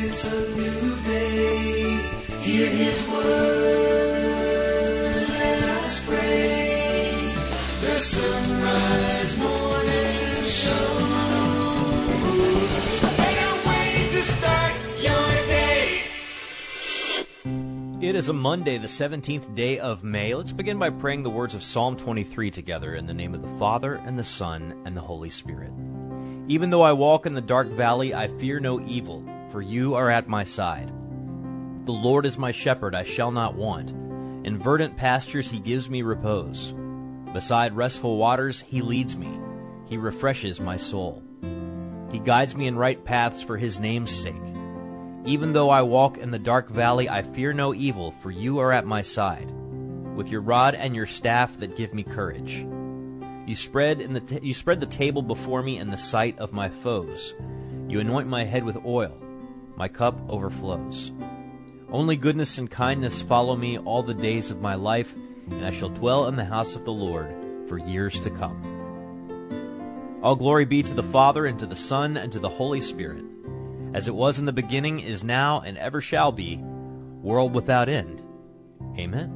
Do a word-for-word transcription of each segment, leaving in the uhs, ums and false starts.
it's a new day. Hear his word, let us pray. The Sunrise Morning Show. Can't wait to start your day. It is a Monday, the seventeenth day of May. Let's begin by praying the words of Psalm twenty-three together in the name of the Father, and the Son, and the Holy Spirit. Even though I walk in the dark valley, I fear no evil, for you are at my side. The Lord is my shepherd, I shall not want. In verdant pastures he gives me repose. Beside restful waters he leads me. He refreshes my soul. He guides me in right paths for his name's sake. Even though I walk in the dark valley, I fear no evil, for you are at my side. With your rod and your staff that give me courage. You spread in the t- you spread the table before me in the sight of my foes. You anoint my head with oil. My cup overflows. Only goodness and kindness follow me all the days of my life, and I shall dwell in the house of the Lord for years to come. All glory be to the Father, and to the Son, and to the Holy Spirit, as it was in the beginning, is now, and ever shall be, world without end. Amen.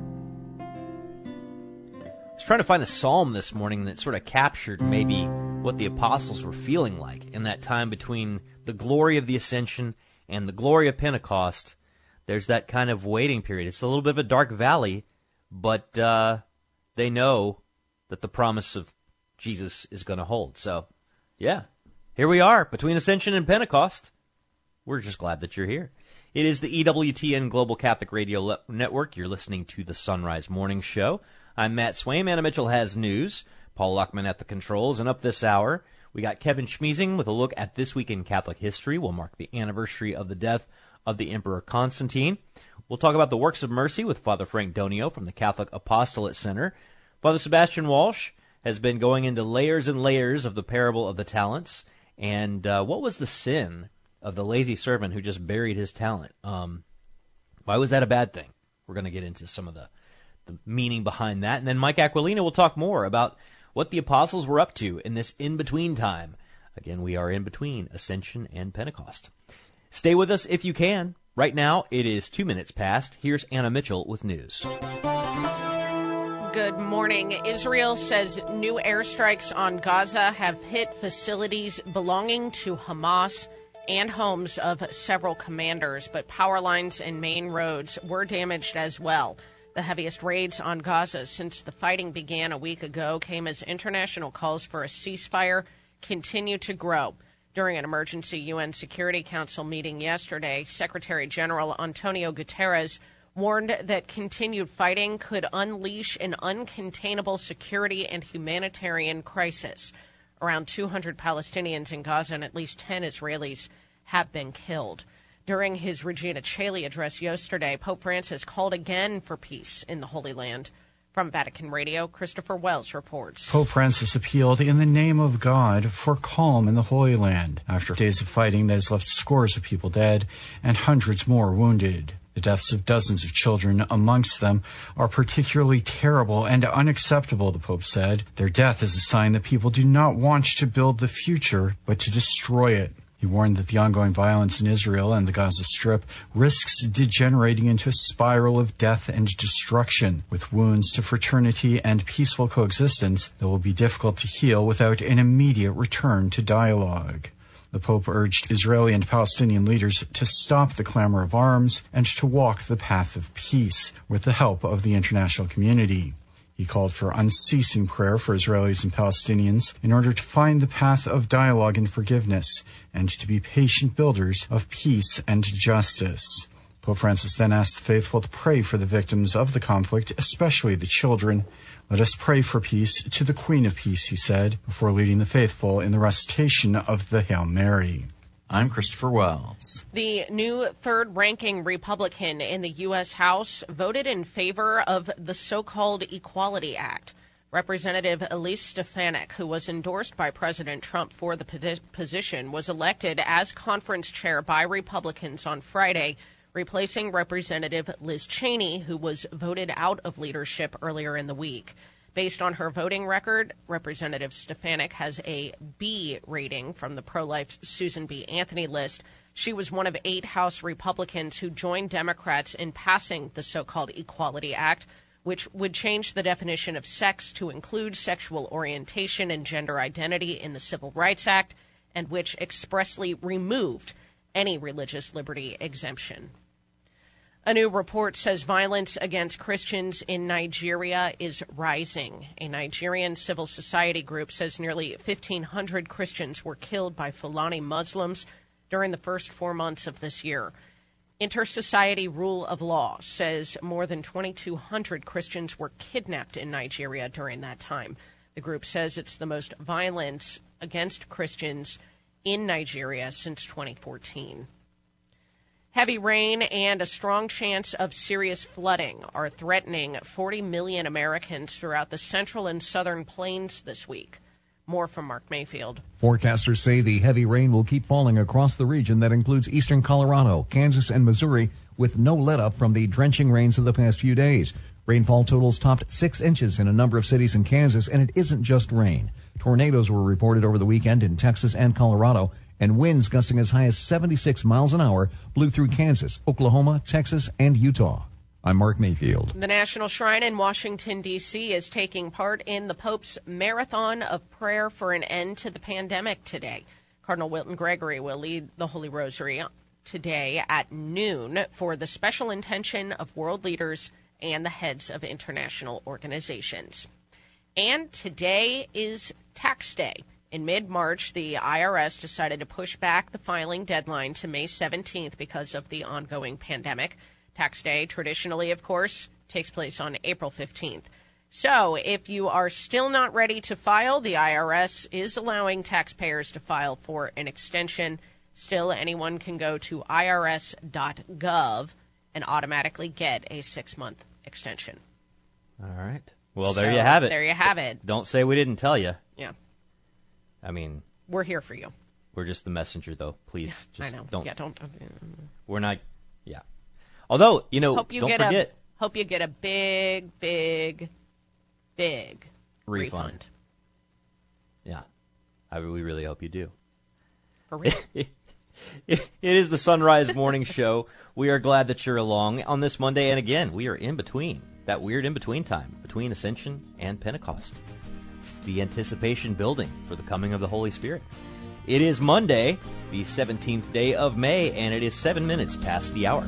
I was trying to find a psalm this morning that sort of captured maybe what the apostles were feeling like in that time between the glory of the ascension and the glory of Pentecost. There's that kind of waiting period. It's a little bit of a dark valley, but uh, they know that the promise of Jesus is going to hold. So, yeah, here we are between Ascension and Pentecost. We're just glad that you're here. It is the E W T N Global Catholic Radio Le- Network. You're listening to the Sunrise Morning Show. I'm Matt Swaim. Anna Mitchell has news. Paul Luckman at the controls. And up this hour, we got Kevin Schmiesing with a look at This Week in Catholic History. We'll mark the anniversary of the death of the Emperor Constantine. We'll talk about the Works of Mercy with Father Frank Donio from the Catholic Apostolate Center. Father Sebastian Walsh has been going into layers and layers of the parable of the talents. And uh, what was the sin of the lazy servant who just buried his talent? Um, why was that a bad thing? We're going to get into some of the, the meaning behind that. And then Mike Aquilina will talk more about what the apostles were up to in this in-between time. Again, we are in between Ascension and Pentecost. Stay with us if you can. Right now, it is two minutes past. Here's Anna Mitchell with news. Good morning. Israel says new airstrikes on Gaza have hit facilities belonging to Hamas and homes of several commanders, but power lines and main roads were damaged as well. The heaviest raids on Gaza since the fighting began a week ago came as international calls for a ceasefire continue to grow. During an emergency U N Security Council meeting yesterday, Secretary General Antonio Guterres warned that continued fighting could unleash an uncontainable security and humanitarian crisis. Around two hundred Palestinians in Gaza and at least ten Israelis have been killed. During his Regina Coeli address yesterday, Pope Francis called again for peace in the Holy Land. From Vatican Radio, Christopher Wells reports. Pope Francis appealed in the name of God for calm in the Holy Land after days of fighting that has left scores of people dead and hundreds more wounded. The deaths of dozens of children amongst them are particularly terrible and unacceptable, the Pope said. Their death is a sign that people do not want to build the future, but to destroy it. He warned that the ongoing violence in Israel and the Gaza Strip risks degenerating into a spiral of death and destruction, with wounds to fraternity and peaceful coexistence that will be difficult to heal without an immediate return to dialogue. The Pope urged Israeli and Palestinian leaders to stop the clamor of arms and to walk the path of peace with the help of the international community. He called for unceasing prayer for Israelis and Palestinians in order to find the path of dialogue and forgiveness, and to be patient builders of peace and justice. Pope Francis then asked the faithful to pray for the victims of the conflict, especially the children. Let us pray for peace to the Queen of Peace, he said, before leading the faithful in the recitation of the Hail Mary. I'm Christopher Wells. The new third-ranking Republican in the U S House voted in favor of the so-called Equality Act. Representative Elise Stefanik, who was endorsed by President Trump for the position, was elected as conference chair by Republicans on Friday, replacing Representative Liz Cheney, who was voted out of leadership earlier in the week. Based on her voting record, Representative Stefanik has a B rating from the pro-life Susan B. Anthony list. She was one of eight House Republicans who joined Democrats in passing the so-called Equality Act, which would change the definition of sex to include sexual orientation and gender identity in the Civil Rights Act, and which expressly removed any religious liberty exemption. A new report says violence against Christians in Nigeria is rising. A Nigerian civil society group says nearly fifteen hundred Christians were killed by Fulani Muslims during the first four months of this year. Inter-Society Rule of Law says more than twenty-two hundred Christians were kidnapped in Nigeria during that time. The group says it's the most violence against Christians in Nigeria since twenty fourteen. Heavy rain and a strong chance of serious flooding are threatening forty million Americans throughout the central and southern plains this week. More from Mark Mayfield. Forecasters say the heavy rain will keep falling across the region that includes eastern Colorado, Kansas, and Missouri, with no let-up from the drenching rains of the past few days. Rainfall totals topped six inches in a number of cities in Kansas, and it isn't just rain. Tornadoes were reported over the weekend in Texas and Colorado, and winds gusting as high as seventy-six miles an hour blew through Kansas, Oklahoma, Texas, and Utah. I'm Mark Mayfield. The National Shrine in Washington, D C is taking part in the Pope's Marathon of Prayer for an End to the Pandemic today. Cardinal Wilton Gregory will lead the Holy Rosary today at noon for the special intention of world leaders and the heads of international organizations. And today is tax day. In mid-March, the I R S decided to push back the filing deadline to May seventeenth because of the ongoing pandemic. Tax day, traditionally, of course, takes place on April fifteenth. So if you are still not ready to file, the I R S is allowing taxpayers to file for an extension. Still, anyone can go to I R S dot gov and automatically get a six-month extension. All right. Well, there So, you have it. There you have it. Don't say we didn't tell you. Yeah. I mean, We're here for you. we're just the messenger, though. Please, just I know. don't. Yeah, don't. We're not. Yeah. Although, you know, Hope you don't get forget a hope you get a big, big, big refund. refund. Yeah, I we really hope you do. For real. It is the Sunrise Morning Show. We are glad that you're along on this Monday, and again, we are in between that weird in between time between Ascension and Pentecost. It's the anticipation building for the coming of the Holy Spirit. It is Monday, the seventeenth day of May, and it is seven minutes past the hour.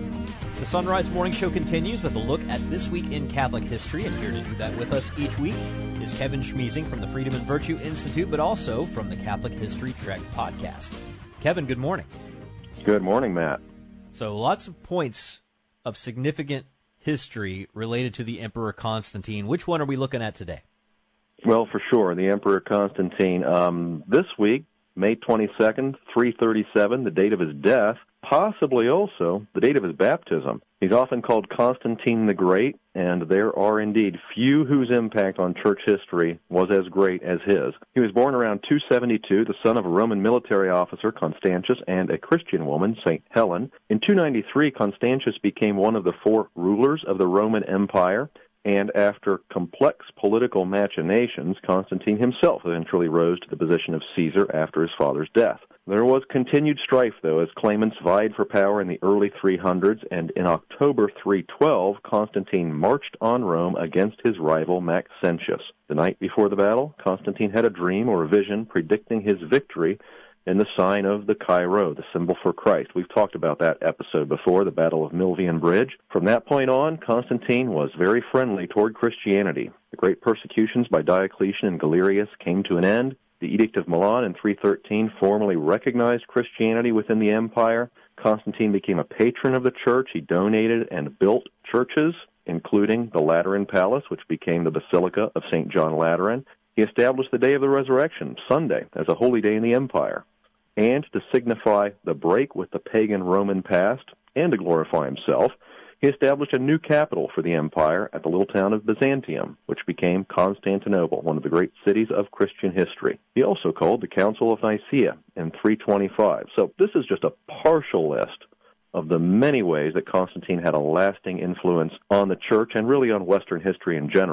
The Sunrise Morning Show continues with a look at this week in Catholic history, and here to do that with us each week is Kevin Schmiesing from the Freedom and Virtue Institute, but also from the Catholic History Trek podcast. Kevin, good morning. Good morning, Matt. So lots of points of significant history related to the Emperor Constantine. Which one are we looking at today? Well, for sure, the Emperor Constantine. Um, this week, May twenty-second, three thirty-seven, the date of his death, possibly also the date of his baptism. He's often called Constantine the Great, and there are indeed few whose impact on church history was as great as his. He was born around two seventy-two, the son of a Roman military officer, Constantius, and a Christian woman, Saint Helen. In two ninety-three, Constantius became one of the four rulers of the Roman Empire, and after complex political machinations, Constantine himself eventually rose to the position of Caesar after his father's death. There was continued strife, though, as claimants vied for power in the early three hundreds, and in October three twelve, Constantine marched on Rome against his rival Maxentius. The night before the battle, Constantine had a dream or a vision predicting his victory in the sign of the Chi-Rho, the symbol for Christ. We've talked about that episode before, the Battle of Milvian Bridge. From that point on, Constantine was very friendly toward Christianity. The great persecutions by Diocletian and Galerius came to an end. The Edict of Milan in three thirteen formally recognized Christianity within the empire. Constantine became a patron of the church. He donated and built churches, including the Lateran Palace, which became the Basilica of Saint John Lateran. He established the Day of the Resurrection, Sunday, as a holy day in the empire. And to signify the break with the pagan Roman past and to glorify himself, he established a new capital for the empire at the little town of Byzantium, which became Constantinople, one of the great cities of Christian history. He also called the Council of Nicaea in three twenty-five. So this is just a partial list of the many ways that Constantine had a lasting influence on the church and really on Western history in general.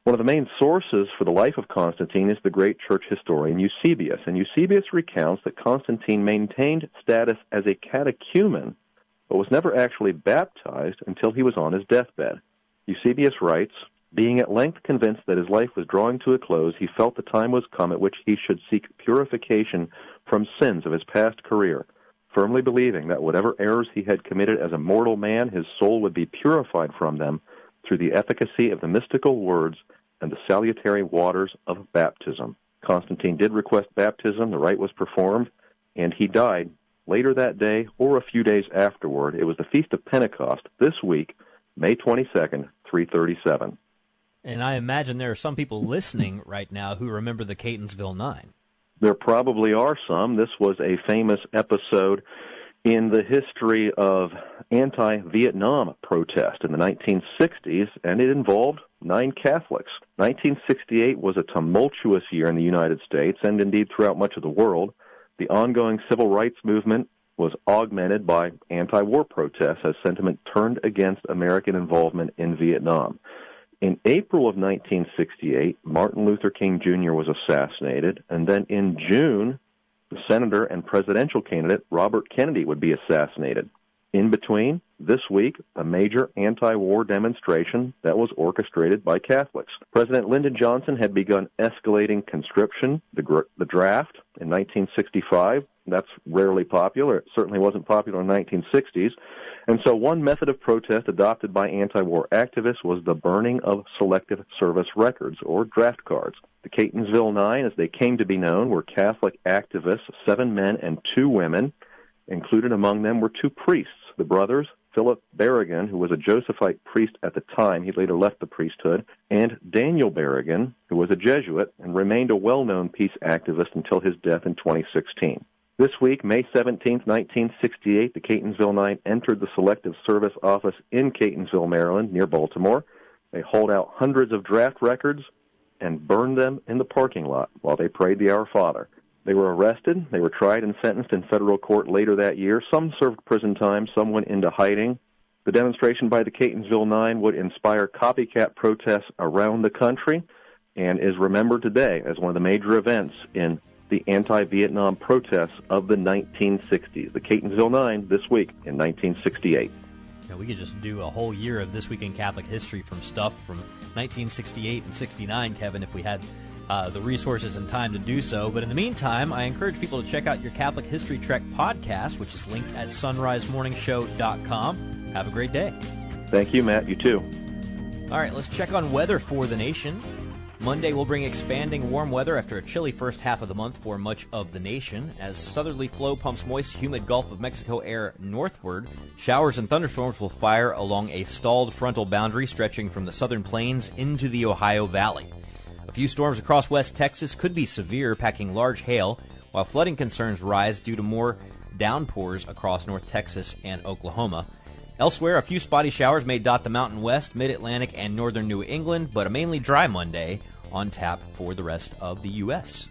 One of the main sources for the life of Constantine is the great church historian Eusebius, and Eusebius recounts that Constantine maintained status as a catechumen, but was never actually baptized until he was on his deathbed. Eusebius writes, "Being at length convinced that his life was drawing to a close, he felt the time was come at which he should seek purification from sins of his past career, firmly believing that whatever errors he had committed as a mortal man, his soul would be purified from them through the efficacy of the mystical words and the salutary waters of baptism." Constantine did request baptism, the rite was performed, and he died later that day or a few days afterward. It was the Feast of Pentecost this week, May twenty-second, three thirty-seven. And I imagine there are some people listening right now who remember the Catonsville Nine. There probably are some. This was a famous episode in the history of anti-Vietnam protest in the nineteen sixties, and it involved nine Catholics. nineteen sixty-eight was a tumultuous year in the United States, and indeed throughout much of the world. The ongoing civil rights movement was augmented by anti-war protests as sentiment turned against American involvement in Vietnam. In April of nineteen sixty-eight, Martin Luther King Junior was assassinated, and then in June, the senator and presidential candidate Robert Kennedy would be assassinated. In between, this week, a major anti-war demonstration that was orchestrated by Catholics. President Lyndon Johnson had begun escalating conscription, the, gr- the draft, in nineteen sixty-five. That's rarely popular. It certainly wasn't popular in the nineteen sixties. And so one method of protest adopted by anti-war activists was the burning of selective service records, or draft cards. The Catonsville Nine, as they came to be known, were Catholic activists, seven men and two women. Included among them were two priests, the brothers, Philip Berrigan, who was a Josephite priest at the time, he later left the priesthood, and Daniel Berrigan, who was a Jesuit and remained a well-known peace activist until his death in twenty sixteen. This week, May seventeenth, nineteen sixty-eight, the Catonsville Nine entered the Selective Service Office in Catonsville, Maryland, near Baltimore. They hauled out hundreds of draft records and burned them in the parking lot while they prayed the Our Father. They were arrested. They were tried and sentenced in federal court later that year. Some served prison time. Some went into hiding. The demonstration by the Catonsville Nine would inspire copycat protests around the country and is remembered today as one of the major events in the anti-Vietnam protests of the nineteen sixties. The Catonsville Nine this week in nineteen sixty-eight. Yeah, we could just do a whole year of This Week in Catholic History from stuff from nineteen sixty-eight and sixty-nine, Kevin, if we had uh, the resources and time to do so. But in the meantime, I encourage people to check out your Catholic History Trek podcast, which is linked at sunrise morning show dot com. Have a great day. Thank you, Matt. You too. All right, let's check on weather for the nation. Monday will bring expanding warm weather after a chilly first half of the month for much of the nation. As southerly flow pumps moist, humid Gulf of Mexico air northward, showers and thunderstorms will fire along a stalled frontal boundary stretching from the southern plains into the Ohio Valley. A few storms across West Texas could be severe, packing large hail, while flooding concerns rise due to more downpours across North Texas and Oklahoma. Elsewhere, a few spotty showers may dot the Mountain West, Mid-Atlantic, and northern New England, but a mainly dry Monday on tap for the rest of the U S.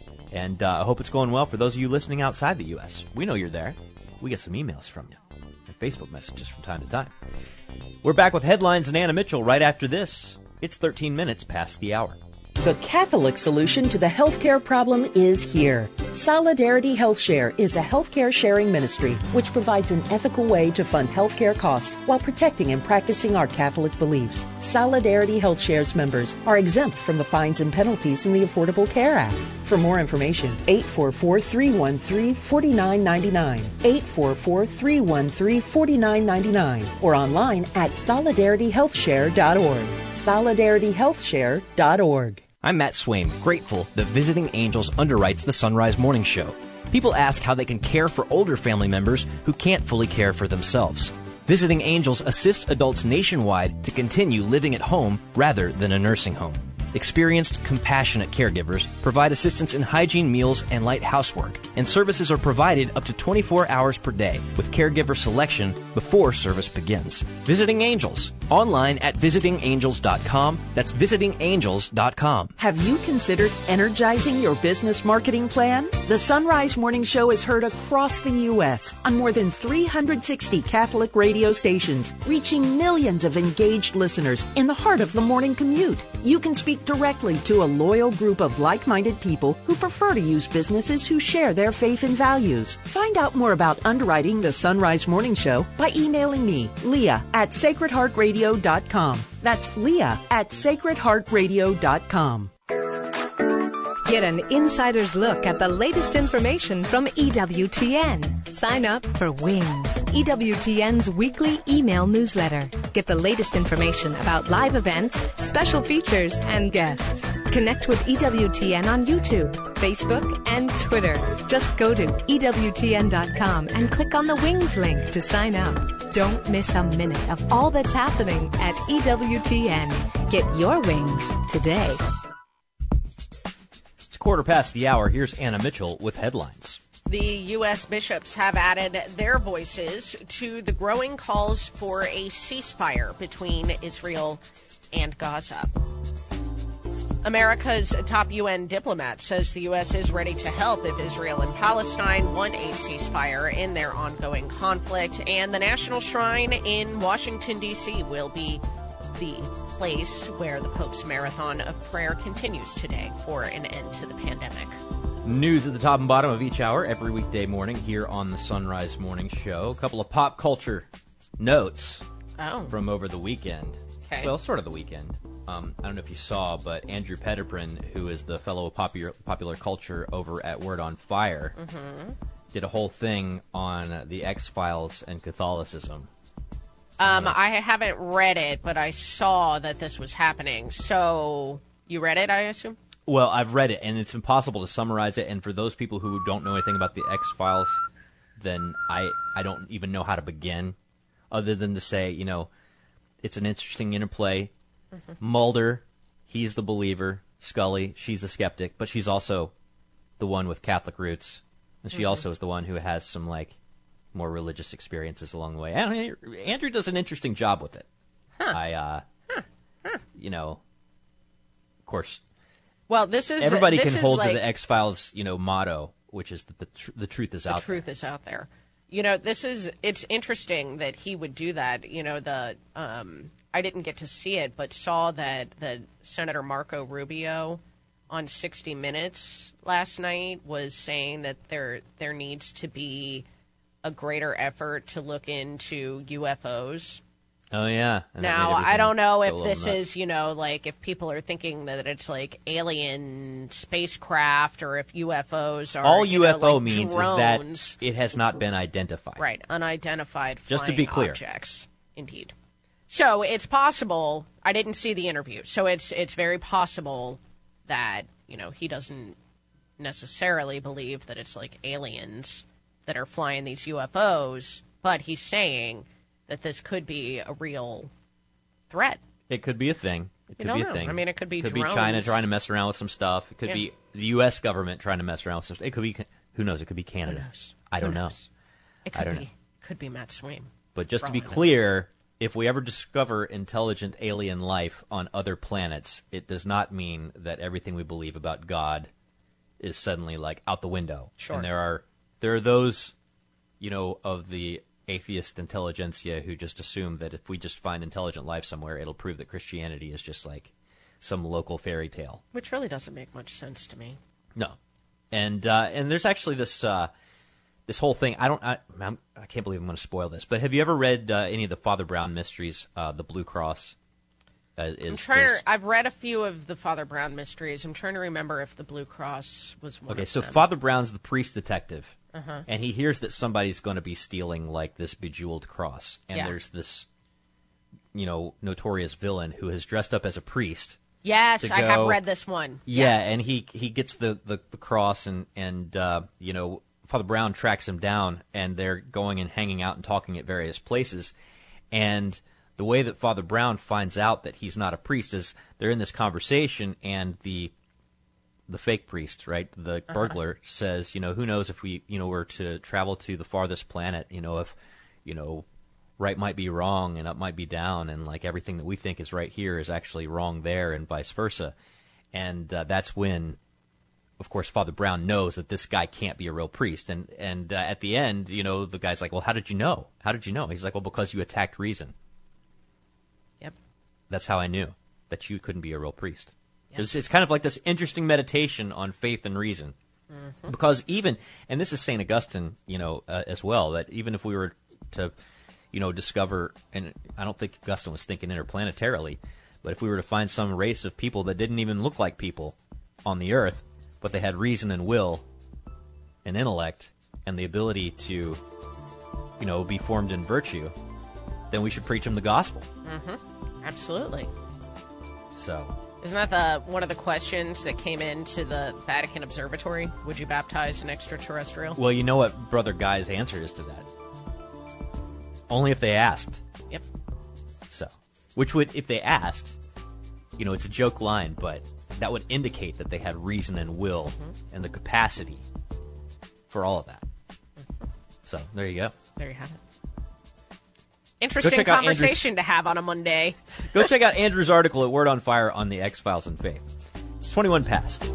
And uh, I hope it's going well for those of you listening outside the U S. We know you're there. We get some emails from you and Facebook messages from time to time. We're back with headlines and Anna Mitchell right after this. It's thirteen minutes past the hour. The Catholic solution to the healthcare problem is here. Solidarity Health Share is a healthcare sharing ministry which provides an ethical way to fund healthcare costs while protecting and practicing our Catholic beliefs. Solidarity Health Share's members are exempt from the fines and penalties in the Affordable Care Act. For more information, eight four four, three one three, four nine nine nine, eight four four, three one three, four nine nine nine, or online at solidarity health share dot org. solidarity health share dot org. I'm Matt Swaim, grateful that Visiting Angels underwrites the Sunrise Morning Show. People ask how they can care for older family members who can't fully care for themselves. Visiting Angels assists adults nationwide to continue living at home rather than a nursing home. Experienced, compassionate caregivers provide assistance in hygiene, meals, and light housework, and services are provided up to twenty-four hours per day with caregiver selection before service begins. Visiting Angels, online at visiting angels dot com. That's visiting angels dot com. Have you considered energizing your business marketing plan? The Sunrise Morning Show is heard across the U S on more than three hundred sixty Catholic radio stations, reaching millions of engaged listeners in the heart of the morning commute. You can speak directly to a loyal group of like-minded people who prefer to use businesses who share their faith and values. Find out more about underwriting the Sunrise Morning Show by emailing me, Leah, at sacred heart radio dot com. That's Leah at sacred heart radio dot com. Get an insider's look at the latest information from E W T N. Sign up for Wings, E W T N's weekly email newsletter. Get the latest information about live events, special features, and guests. Connect with E W T N on YouTube, Facebook, and Twitter. Just go to E W T N dot com and click on the Wings link to sign up. Don't miss a minute of all that's happening at E W T N. Get your wings today. Quarter past the hour, here's Anna Mitchell with headlines. The U S bishops have added their voices to the growing calls for a ceasefire between Israel and Gaza. America's top U N diplomat says the U S is ready to help if Israel and Palestine want a ceasefire in their ongoing conflict. And the National Shrine in Washington, D C will be the place where the Pope's marathon of prayer continues today for an end to the pandemic. News at the top and bottom of each hour every weekday morning here on the Sunrise Morning Show. A couple of pop culture notes oh. from over the weekend. Okay. Well, sort of the weekend. Um, I don't know if you saw, but Andrew Petiprin, who is the fellow of popular, popular culture over at Word on Fire, mm-hmm. did a whole thing on the X-Files and Catholicism. Um, I haven't read it, but I saw that this was happening. So you read it, I assume? Well, I've read it, and it's impossible to summarize it. And for those people who don't know anything about the X-Files, then I, I don't even know how to begin, other than to say, you know, it's an interesting interplay. Mm-hmm. Mulder, he's the believer. Scully, she's the skeptic, but she's also the one with Catholic roots. And she mm-hmm. also is the one who has some, like, more religious experiences along the way. And Andrew does an interesting job with it. Huh. I, uh, huh. Huh. you know, of course. Well, this is everybody this can is hold like, to the X-Files, you know, motto, which is that the tr- the truth is the out. The truth there. is out there. You know, this is it's interesting that he would do that. You know, the um, I didn't get to see it, but saw that the Senator Marco Rubio on sixty minutes last night was saying that there there needs to be a greater effort to look into U F Os. Oh, yeah. And now, I don't know if this nuts. is, you know, like if people are thinking that it's like alien spacecraft or if U F Os are. All you U F O know, like means drones. is that it has not been identified. Right. Unidentified Just flying to be clear. objects. Indeed. So it's possible. I didn't see the interview. So it's it's very possible that, you know, he doesn't necessarily believe that it's like aliens that are flying these U F Os, but he's saying that this could be a real threat. It could be a thing. It could you don't be a know. thing. I mean, it could be It could drones. be China trying to mess around with some stuff. It could Yeah. be the U S government trying to mess around with some stuff. It could be, who knows, it could be Canada. Who knows? I don't Who know. knows? It could I don't be. know. Could be Matt Swain. But just For to be all I know. clear, if we ever discover intelligent alien life on other planets, it does not mean that everything we believe about God is suddenly like out the window. Sure. And there are there are those, you know, of the atheist intelligentsia who just assume that if we just find intelligent life somewhere, it'll prove that Christianity is just like some local fairy tale. Which really doesn't make much sense to me. No. And uh, and there's actually this uh, this whole thing. I don't. I, I'm, I can't believe I'm going to spoil this. But have you ever read uh, any of the Father Brown mysteries? Uh, the Blue Cross. Uh, is, I'm trying. there's- To, I've read a few of the Father Brown mysteries. I'm trying to remember if the Blue Cross was one. Okay, of so them. Father Brown's the priest detective, Uh-huh. and he hears that somebody's going to be stealing like this bejeweled cross, and Yeah. there's this, you know, notorious villain who has dressed up as a priest. Yes, to I have go- read this one. Yeah, and he he gets the, the, the cross, and and uh, you know, Father Brown tracks him down, and they're going and hanging out and talking at various places, and the way that Father Brown finds out that he's not a priest is they're in this conversation, and the the fake priest, right, the burglar, uh-huh. says, you know, who knows if we, you know, were to travel to the farthest planet, you know, if, you know, right might be wrong and up might be down, and like everything that we think is right here is actually wrong there, and vice versa. And uh, that's when, of course, Father Brown knows that this guy can't be a real priest. And and uh, at the end, you know, the guy's like, well, how did you know? How did you know? He's like, well, because you attacked reason. Yep. That's how I knew that you couldn't be a real priest. Yep. It's, it's kind of like this interesting meditation on faith and reason. Mm-hmm. Because even, and this is Saint Augustine, you know, uh, as well, that even if we were to, you know, discover, and I don't think Augustine was thinking interplanetarily, but if we were to find some race of people that didn't even look like people on the earth, but they had reason and will and intellect and the ability to, you know, be formed in virtue, then we should preach them the gospel. Mm-hmm. Absolutely. So, isn't that the one of the questions that came into the Vatican Observatory? Would you baptize an extraterrestrial? Well, you know what Brother Guy's answer is to that. Only if they asked. Yep. So, which would, if they asked, you know, it's a joke line, but that would indicate that they had reason and will mm-hmm. and the capacity for all of that. Mm-hmm. So, there you go. There you have it. Interesting conversation to have on a Monday. Go check out Andrew's article at Word on Fire on the X-Files and Faith. It's twenty-one past.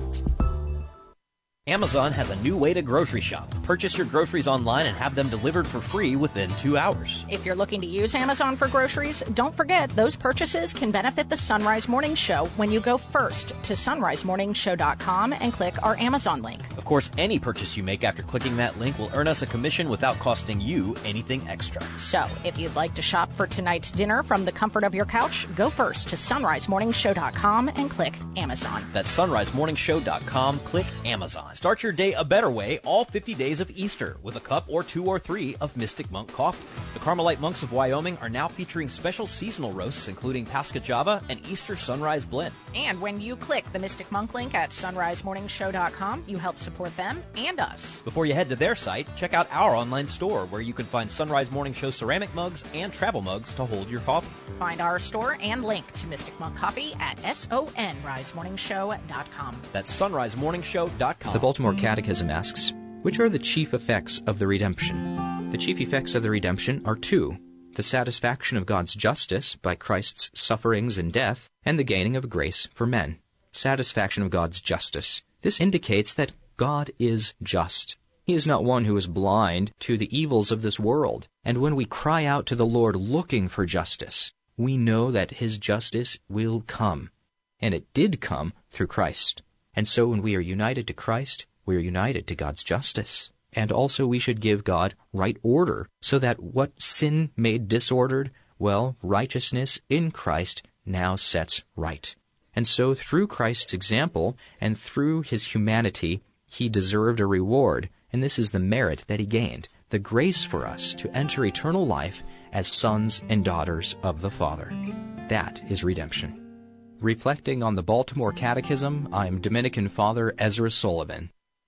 Amazon has a new way to grocery shop. Purchase your groceries online and have them delivered for free within two hours. If you're looking to use Amazon for groceries, don't forget those purchases can benefit the Sunrise Morning Show when you go first to sunrise morning show dot com and click our Amazon link. Of course, any purchase you make after clicking that link will earn us a commission without costing you anything extra. So, if you'd like to shop for tonight's dinner from the comfort of your couch, go first to sunrise morning show dot com and click Amazon. That's sunrise morning show dot com. Click Amazon. Start your day a better way all fifty days of Easter with a cup or two or three of Mystic Monk coffee. The Carmelite monks of Wyoming are now featuring special seasonal roasts including Pascha Java and Easter Sunrise Blend. And when you click the Mystic Monk link at sunrise morning show dot com, you help support them and us. Before you head to their site, check out our online store where you can find Sunrise Morning Show ceramic mugs and travel mugs to hold your coffee. Find our store and link to Mystic Monk Coffee at sunrise morning show dot com. That's sunrise morning show dot com. The Baltimore Catechism asks, which are the chief effects of the redemption? The chief effects of the redemption are two: the satisfaction of God's justice by Christ's sufferings and death, and the gaining of grace for men. Satisfaction of God's justice. This indicates that God is just. He is not one who is blind to the evils of this world. And when we cry out to the Lord looking for justice, we know that His justice will come. And it did come through Christ. And so when we are united to Christ, we are united to God's justice. And also we should give God right order, so that what sin made disordered, well, righteousness in Christ now sets right. And so through Christ's example and through His humanity, He deserved a reward, and this is the merit that He gained, the grace for us to enter eternal life as sons and daughters of the Father. That is redemption. Reflecting on the Baltimore Catechism, I am Dominican Father Ezra Sullivan.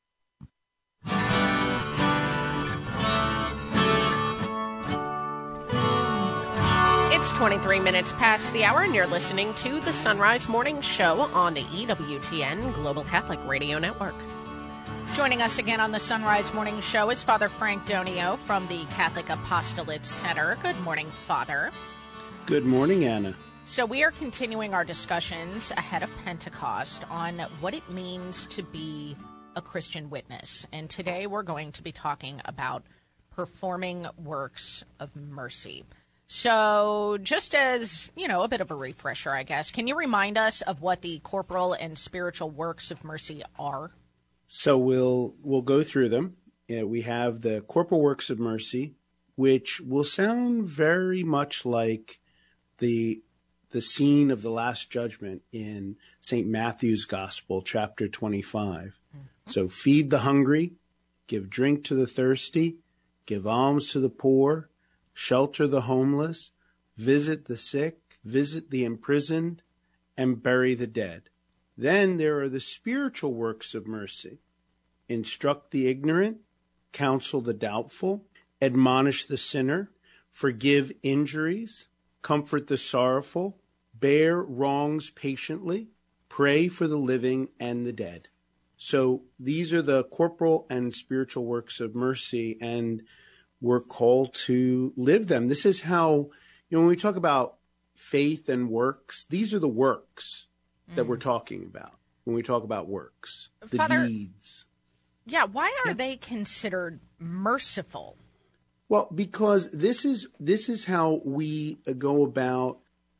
It's twenty-three minutes past the hour, and you're listening to the Sunrise Morning Show on the E W T N Global Catholic Radio Network. Joining us again on the Sunrise Morning Show is Father Frank Donio from the Catholic Apostolate Center. Good morning, Father. Good morning, Anna. So we are continuing our discussions ahead of Pentecost on what it means to be a Christian witness. And today we're going to be talking about performing works of mercy. So just as, you know, a bit of a refresher, I guess, can you remind us of what the corporal and spiritual works of mercy are? So we'll we'll go through them. Uh, we have the corporal works of mercy, which will sound very much like the the scene of the Last Judgment in Saint Matthew's Gospel, chapter twenty-five. Mm-hmm. So feed the hungry, give drink to the thirsty, give alms to the poor, shelter the homeless, visit the sick, visit the imprisoned, and bury the dead. Then there are the spiritual works of mercy. Instruct the ignorant, counsel the doubtful, admonish the sinner, forgive injuries, comfort the sorrowful, bear wrongs patiently, pray for the living and the dead. So these are the corporal and spiritual works of mercy, and we're called to live them. This is how, you know, when we talk about faith and works, these are the works mm. that we're talking about when we talk about works, the Father, deeds. Yeah, why are yeah. they considered merciful? Well, because this is this is how we go about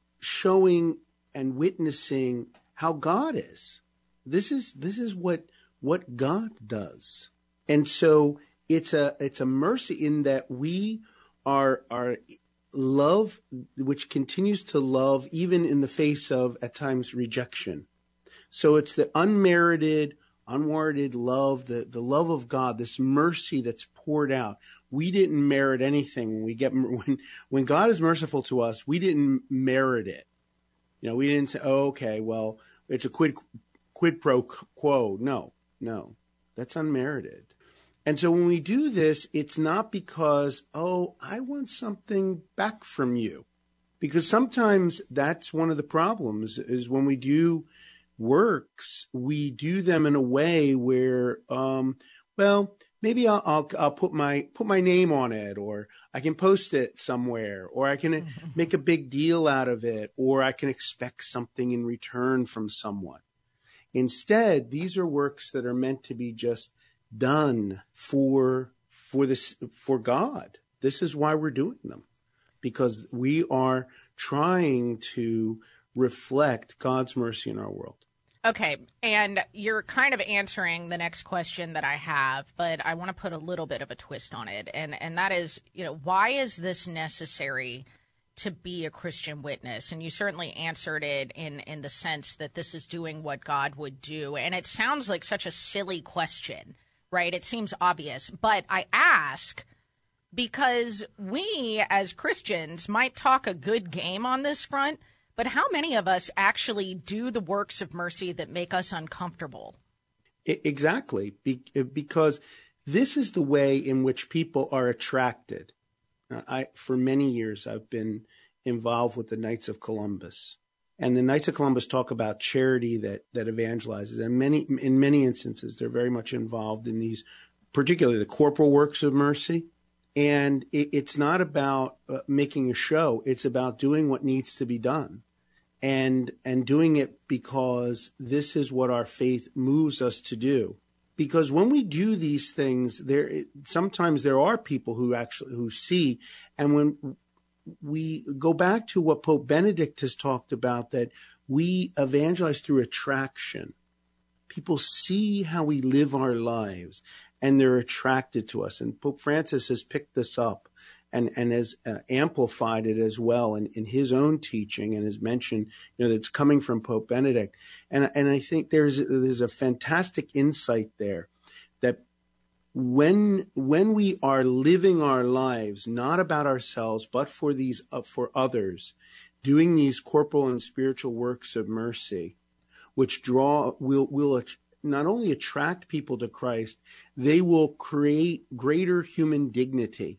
showing and witnessing how God is. This is this is what what God does. And so it's a it's a mercy in that we are are love, which continues to love even in the face of at times rejection. So it's the unmerited, unwarranted love, the, the love of God, this mercy that's poured out. We didn't merit anything when we get when when God is merciful to us, we didn't merit it. You know, we didn't say, oh, okay, well, it's a quid quid pro quo. No, no, that's unmerited. And so when we do this, it's not because, oh, I want something back from you. Because sometimes that's one of the problems is when we do works, we do them in a way where, um, well, maybe I'll, I'll, I'll put my put my name on it, or I can post it somewhere, or I can make a big deal out of it, or I can expect something in return from someone. Instead, these are works that are meant to be just done for for this for God. This is why we're doing them, because we are trying to reflect God's mercy in our world. Okay, and you're kind of answering the next question that I have, but I want to put a little bit of a twist on it, and and that is, you know, why is this necessary to be a Christian witness? And you certainly answered it in in the sense that this is doing what God would do, and it sounds like such a silly question, right? It seems obvious, but I ask because we as Christians might talk a good game on this front, but how many of us actually do the works of mercy that make us uncomfortable? Exactly, Be- because this is the way in which people are attracted. I, for many years, I've been involved with the Knights of Columbus, and the Knights of Columbus talk about charity that that evangelizes. And many, in many instances, they're very much involved in these, particularly the corporal works of mercy. And it, it's not about uh, making a show; it's about doing what needs to be done, and and doing it because this is what our faith moves us to do. Because when we do these things, there sometimes there are people who actually who see, and when we go back to what Pope Benedict has talked about, that we evangelize through attraction. People see how we live our lives, and they're attracted to us. And Pope Francis has picked this up and, and has uh, amplified it as well in, in his own teaching, and has mentioned, you know, that it's coming from Pope Benedict. And, and I think there's, there's a fantastic insight there that when, when we are living our lives, not about ourselves, but for these, uh, for others, doing these corporal and spiritual works of mercy, which draw, will, will not only attract people to Christ, they will create greater human dignity.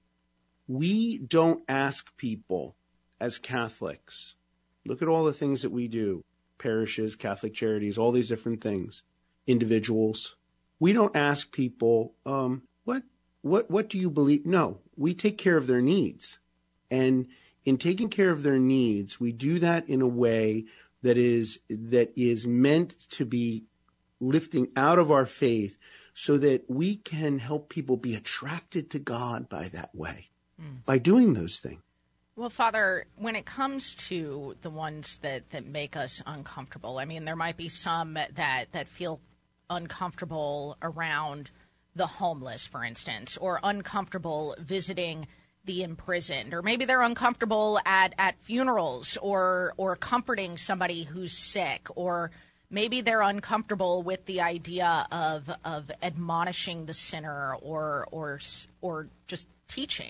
We don't ask people as Catholics, look at all the things that we do, parishes, Catholic charities, all these different things, individuals. We don't ask people, um, what, what, what do you believe? No, we take care of their needs. And in taking care of their needs, we do that in a way that is, that is meant to be lifting out of our faith so that we can help people be attracted to God by that way, mm. by doing those things. Well, Father, when it comes to the ones that, that make us uncomfortable, I mean, there might be some that, that feel uncomfortable around the homeless, for instance, or uncomfortable visiting the imprisoned, or maybe they're uncomfortable at, at funerals or or comforting somebody who's sick, or maybe they're uncomfortable with the idea of of admonishing the sinner or or or just teaching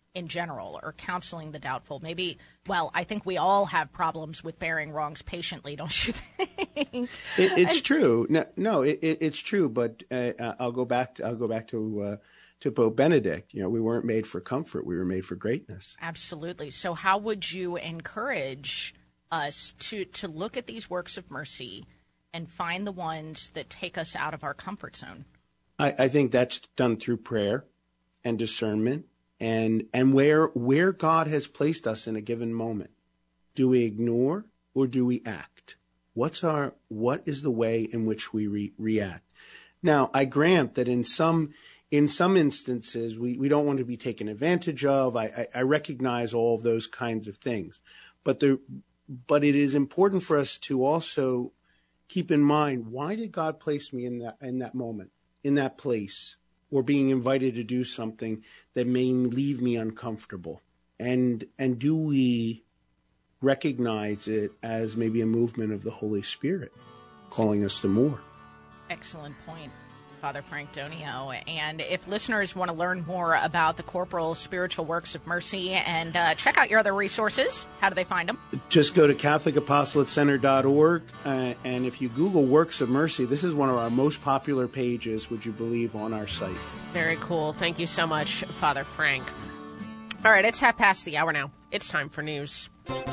in general, or counseling the doubtful? Maybe, well, I think we all have problems with bearing wrongs patiently, don't you think? It, it's and, true. No, no it, it, it's true. But uh, I'll go back. To, I'll go back to uh, to Pope Benedict. You know, we weren't made for comfort. We were made for greatness. Absolutely. So, how would you encourage us to to look at these works of mercy and find the ones that take us out of our comfort zone? I, I think that's done through prayer and discernment. And and where where God has placed us in a given moment, do we ignore or do we act? What's our what is the way in which we re- react? Now, I grant that in some in some instances we, we don't want to be taken advantage of. I, I, I recognize all of those kinds of things, but the but it is important for us to also keep in mind, why did God place me in that in that moment, in that place, or being invited to do something that may leave me uncomfortable? And and do we recognize it as maybe a movement of the Holy Spirit calling us to more? Excellent point, Father Frank Donio. And if listeners want to learn more about the corporal spiritual works of mercy and uh, check out your other resources, how do they find them? Just go to Catholic Apostolate Center dot org, uh, and if you Google Works of Mercy, this is one of our most popular pages, would you believe, on our site. Very cool. Thank you so much, Father Frank. All right, it's half past the hour now. It's time for news.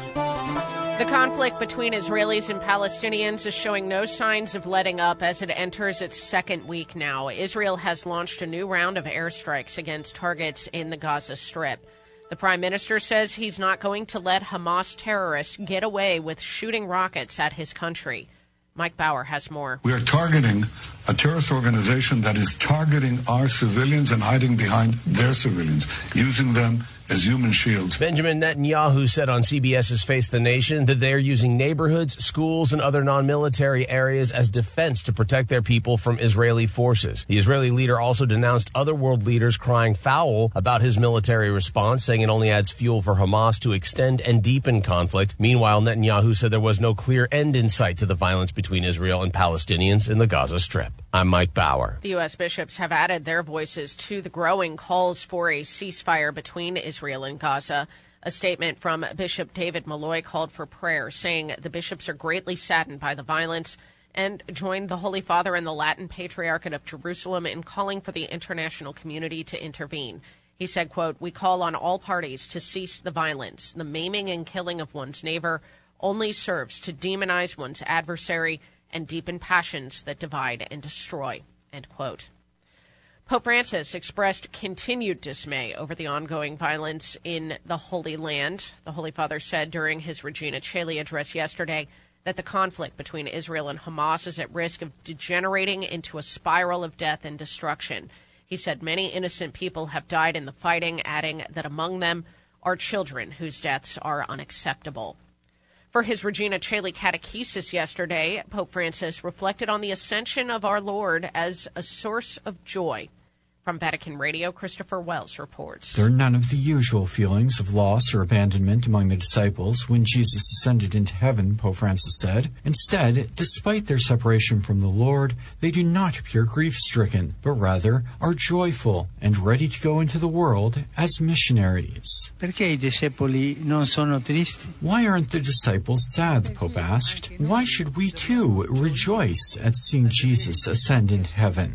The conflict between Israelis and Palestinians is showing no signs of letting up as it enters its second week now. Israel has launched a new round of airstrikes against targets in the Gaza Strip. The Prime Minister says he's not going to let Hamas terrorists get away with shooting rockets at his country. Mike Bauer has more. We are targeting a terrorist organization that is targeting our civilians and hiding behind their civilians, using them as human shields. Benjamin Netanyahu said on C B S's Face the Nation that they're using neighborhoods, schools, and other non-military areas as defense to protect their people from Israeli forces. The Israeli leader also denounced other world leaders crying foul about his military response, saying it only adds fuel for Hamas to extend and deepen conflict. Meanwhile, Netanyahu said there was no clear end in sight to the violence between Israel and Palestinians in the Gaza Strip. I'm Mike Bauer. The U S bishops have added their voices to the growing calls for a ceasefire between Israel and Gaza. A statement from Bishop David Malloy called for prayer, saying the bishops are greatly saddened by the violence and joined the Holy Father and the Latin Patriarchate of Jerusalem in calling for the international community to intervene. He said, quote, "We call on all parties to cease the violence. The maiming and killing of one's neighbor only serves to demonize one's adversary and deepen passions that divide and destroy," end quote. Pope Francis expressed continued dismay over the ongoing violence in the Holy Land. The Holy Father said during his Regina Coeli address yesterday that the conflict between Israel and Hamas is at risk of degenerating into a spiral of death and destruction. He said many innocent people have died in the fighting, adding that among them are children whose deaths are unacceptable. For his Regina Coeli catechesis yesterday, Pope Francis reflected on the ascension of our Lord as a source of joy. From Vatican Radio, Christopher Wells reports. There are none of the usual feelings of loss or abandonment among the disciples when Jesus ascended into heaven, Pope Francis said. Instead, despite their separation from the Lord, they do not appear grief-stricken, but rather are joyful and ready to go into the world as missionaries. Perché i discepoli non sono tristi? Why aren't the disciples sad, the Pope asked. Why should we too rejoice at seeing Jesus ascend into heaven?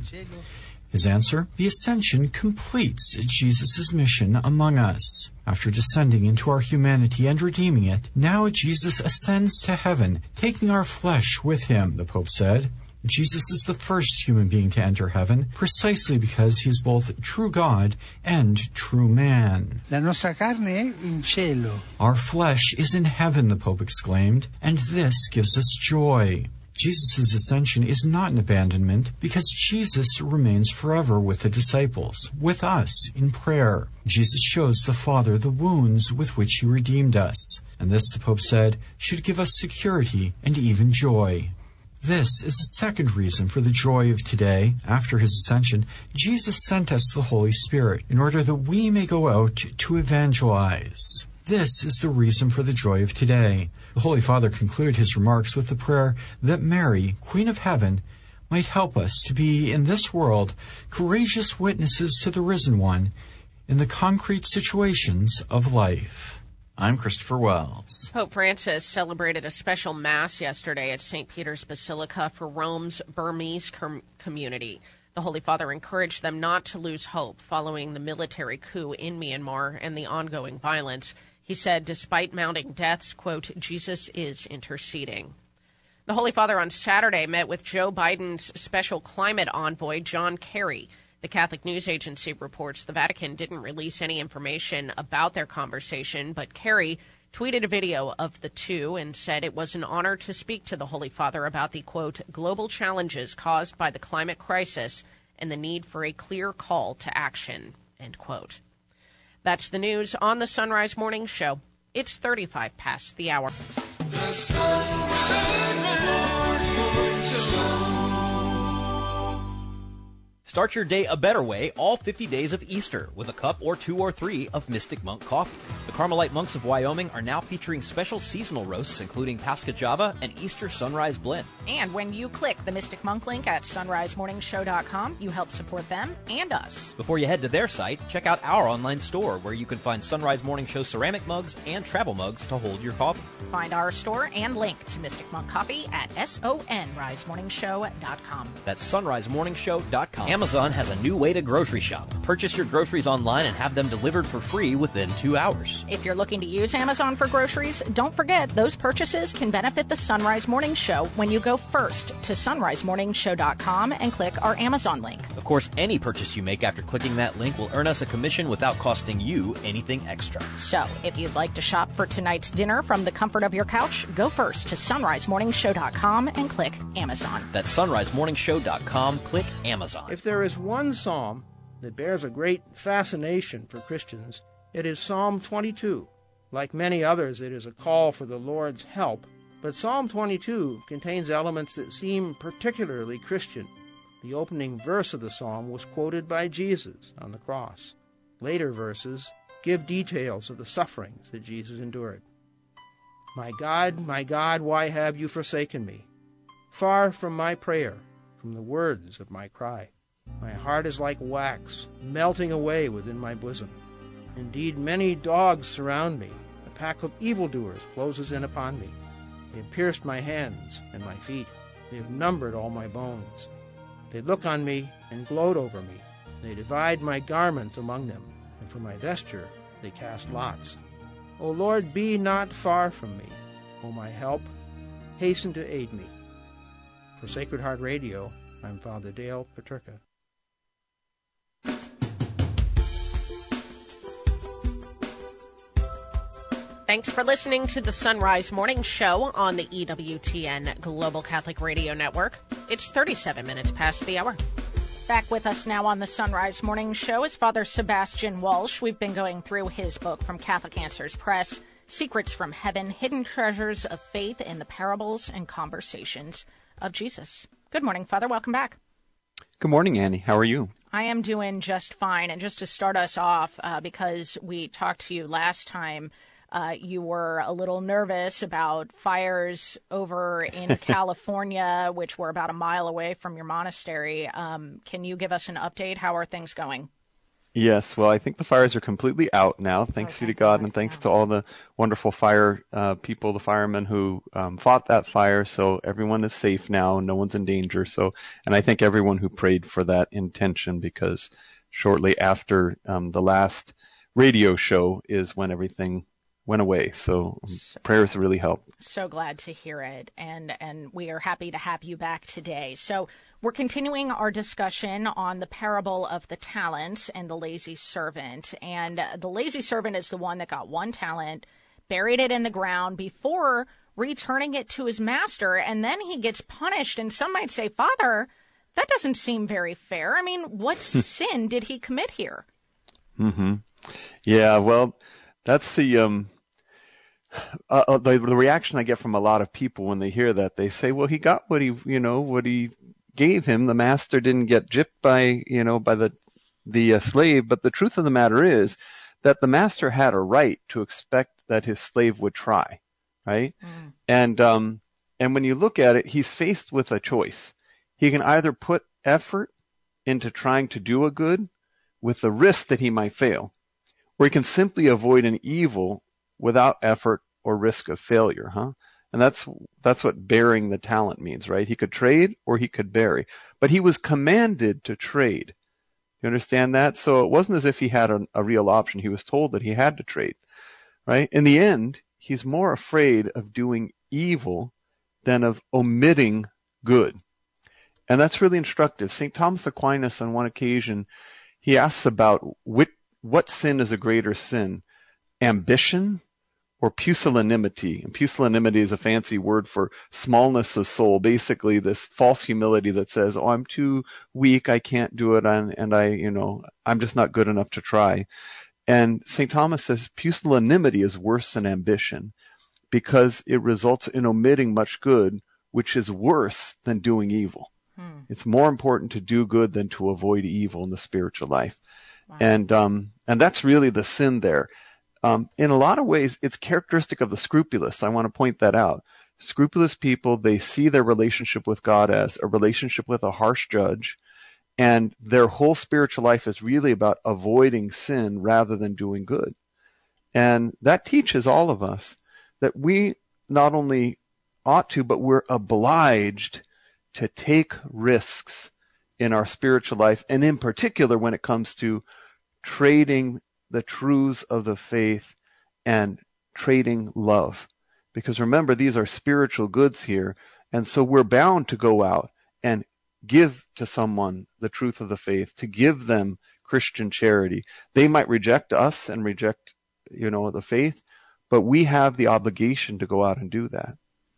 His answer, the ascension completes Jesus' mission among us. After descending into our humanity and redeeming it, now Jesus ascends to heaven, taking our flesh with him, the Pope said. Jesus is the first human being to enter heaven, precisely because he is both true God and true man. La nostra carne è in cielo. Our flesh is in heaven, the Pope exclaimed, and this gives us joy. Jesus' ascension is not an abandonment because Jesus remains forever with the disciples, with us in prayer. Jesus shows the Father the wounds with which he redeemed us. And this, the Pope said, should give us security and even joy. This is the second reason for the joy of today. After his ascension, Jesus sent us the Holy Spirit in order that we may go out to evangelize. This is the reason for the joy of today. The Holy Father concluded his remarks with the prayer that Mary, Queen of Heaven, might help us to be, in this world, courageous witnesses to the Risen One, in the concrete situations of life. I'm Christopher Wells. Pope Francis celebrated a special Mass yesterday at Saint Peter's Basilica for Rome's Burmese com- community. The Holy Father encouraged them not to lose hope following the military coup in Myanmar and the ongoing violence. He said, despite mounting deaths, quote, Jesus is interceding. The Holy Father on Saturday met with Joe Biden's special climate envoy, John Kerry. The Catholic News Agency reports the Vatican didn't release any information about their conversation, but Kerry tweeted a video of the two and said it was an honor to speak to the Holy Father about the, quote, global challenges caused by the climate crisis and the need for a clear call to action, end quote. That's the news on the Sunrise Morning Show. It's thirty-five past the hour. The Sunrise Morning Show. Start your day a better way all fifty days of Easter with a cup or two or three of Mystic Monk coffee. The Carmelite monks of Wyoming are now featuring special seasonal roasts, including Pasca Java and Easter Sunrise Blend. And when you click the Mystic Monk link at sunrise morning show dot com, you help support them and us. Before you head to their site, check out our online store where you can find Sunrise Morning Show ceramic mugs and travel mugs to hold your coffee. Find our store and link to Mystic Monk Coffee at sunrise morning show dot com. That's sunrise morning show dot com. Amazon has a new way to grocery shop. Purchase your groceries online and have them delivered for free within two hours. If you're looking to use Amazon for groceries, don't forget those purchases can benefit the Sunrise Morning Show when you go first to sunrise morning show dot com and click our Amazon link. Of course, any purchase you make after clicking that link will earn us a commission without costing you anything extra. So, if you'd like to shop for tonight's dinner from the comfort of your couch, go first to sunrise morning show dot com and click Amazon. That's sunrise morning show dot com. Click Amazon. If there is one psalm that bears a great fascination for Christians, it is Psalm twenty-two. Like many others, it is a call for the Lord's help, but Psalm twenty-two contains elements that seem particularly Christian. The opening verse of the psalm was quoted by Jesus on the cross. Later verses give details of the sufferings that Jesus endured. My God, my God, why have you forsaken me? Far from my prayer, from the words of my cry. My heart is like wax, melting away within my bosom. Indeed, many dogs surround me. A pack of evildoers closes in upon me. They have pierced my hands and my feet. They have numbered all my bones. They look on me and gloat over me. They divide my garments among them, and for my vesture they cast lots. O Lord, be not far from me. O my help, hasten to aid me. For Sacred Heart Radio, I'm Father Dale Paterka. Thanks for listening to the Sunrise Morning Show on the E W T N Global Catholic Radio Network. It's thirty-seven minutes past the hour. Back with us now on the Sunrise Morning Show is Father Sebastian Walsh. We've been going through his book from Catholic Answers Press, Secrets from Heaven, Hidden Treasures of Faith in the Parables and Conversations of Jesus. Good morning, Father. Welcome back. Good morning, Annie. How are you? I am doing just fine. And just to start us off, uh, because we talked to you last time, Uh, you were a little nervous about fires over in California, which were about a mile away from your monastery. Um, can you give us an update? How are things going? Yes, well, I think the fires are completely out now, thanks okay. be to God, and thanks to all the wonderful fire uh, people, the firemen who um, fought that fire. So everyone is safe now, no one's in danger. So, and I thank everyone who prayed for that intention, because shortly after um, the last radio show is when everything went away. So, so prayers really help. So glad to hear it. And, and we are happy to have you back today. So we're continuing our discussion on the parable of the talents and the lazy servant. And the lazy servant is the one that got one talent, buried it in the ground before returning it to his master. And then he gets punished. And some might say, Father, that doesn't seem very fair. I mean, what sin did he commit here? Mm-hmm. Yeah, well, that's the um, uh, the, the reaction I get from a lot of people when they hear that. They say, "Well, he got what he, you know, what he gave him. The master didn't get gypped by, you know, by the the uh, slave." But the truth of the matter is that the master had a right to expect that his slave would try, right? Mm. And um, and when you look at it, he's faced with a choice. He can either put effort into trying to do a good, with the risk that he might fail. or he can simply avoid an evil without effort or risk of failure, huh? And that's that's what bearing the talent means, right? He could trade or he could bury. But he was commanded to trade. You understand that? So it wasn't as if he had a, a real option. He was told that he had to trade, right? In the end, he's more afraid of doing evil than of omitting good. And that's really instructive. Saint Thomas Aquinas, on one occasion, he asks about what, what sin is a greater sin, ambition or pusillanimity. And pusillanimity is a fancy word for smallness of soul, basically this false humility that says, oh, I'm too weak, I can't do it, and, and I, you know, I'm just not good enough to try. And Saint Thomas says pusillanimity is worse than ambition because it results in omitting much good, which is worse than doing evil. Hmm. It's more important to do good than to avoid evil in the spiritual life. Wow. And um, and that's really the sin there. Um, in a lot of ways, it's characteristic of the scrupulous. I want to point that out. Scrupulous people, they see their relationship with God as a relationship with a harsh judge, and their whole spiritual life is really about avoiding sin rather than doing good. And that teaches all of us that we not only ought to, but we're obliged to take risks in our spiritual life, and in particular when it comes to trading the truths of the faith and trading love. Because remember, these are spiritual goods here, and so we're bound to go out and give to someone the truth of the faith, to give them Christian charity. They might reject us and reject, you know, the faith, but we have the obligation to go out and do that.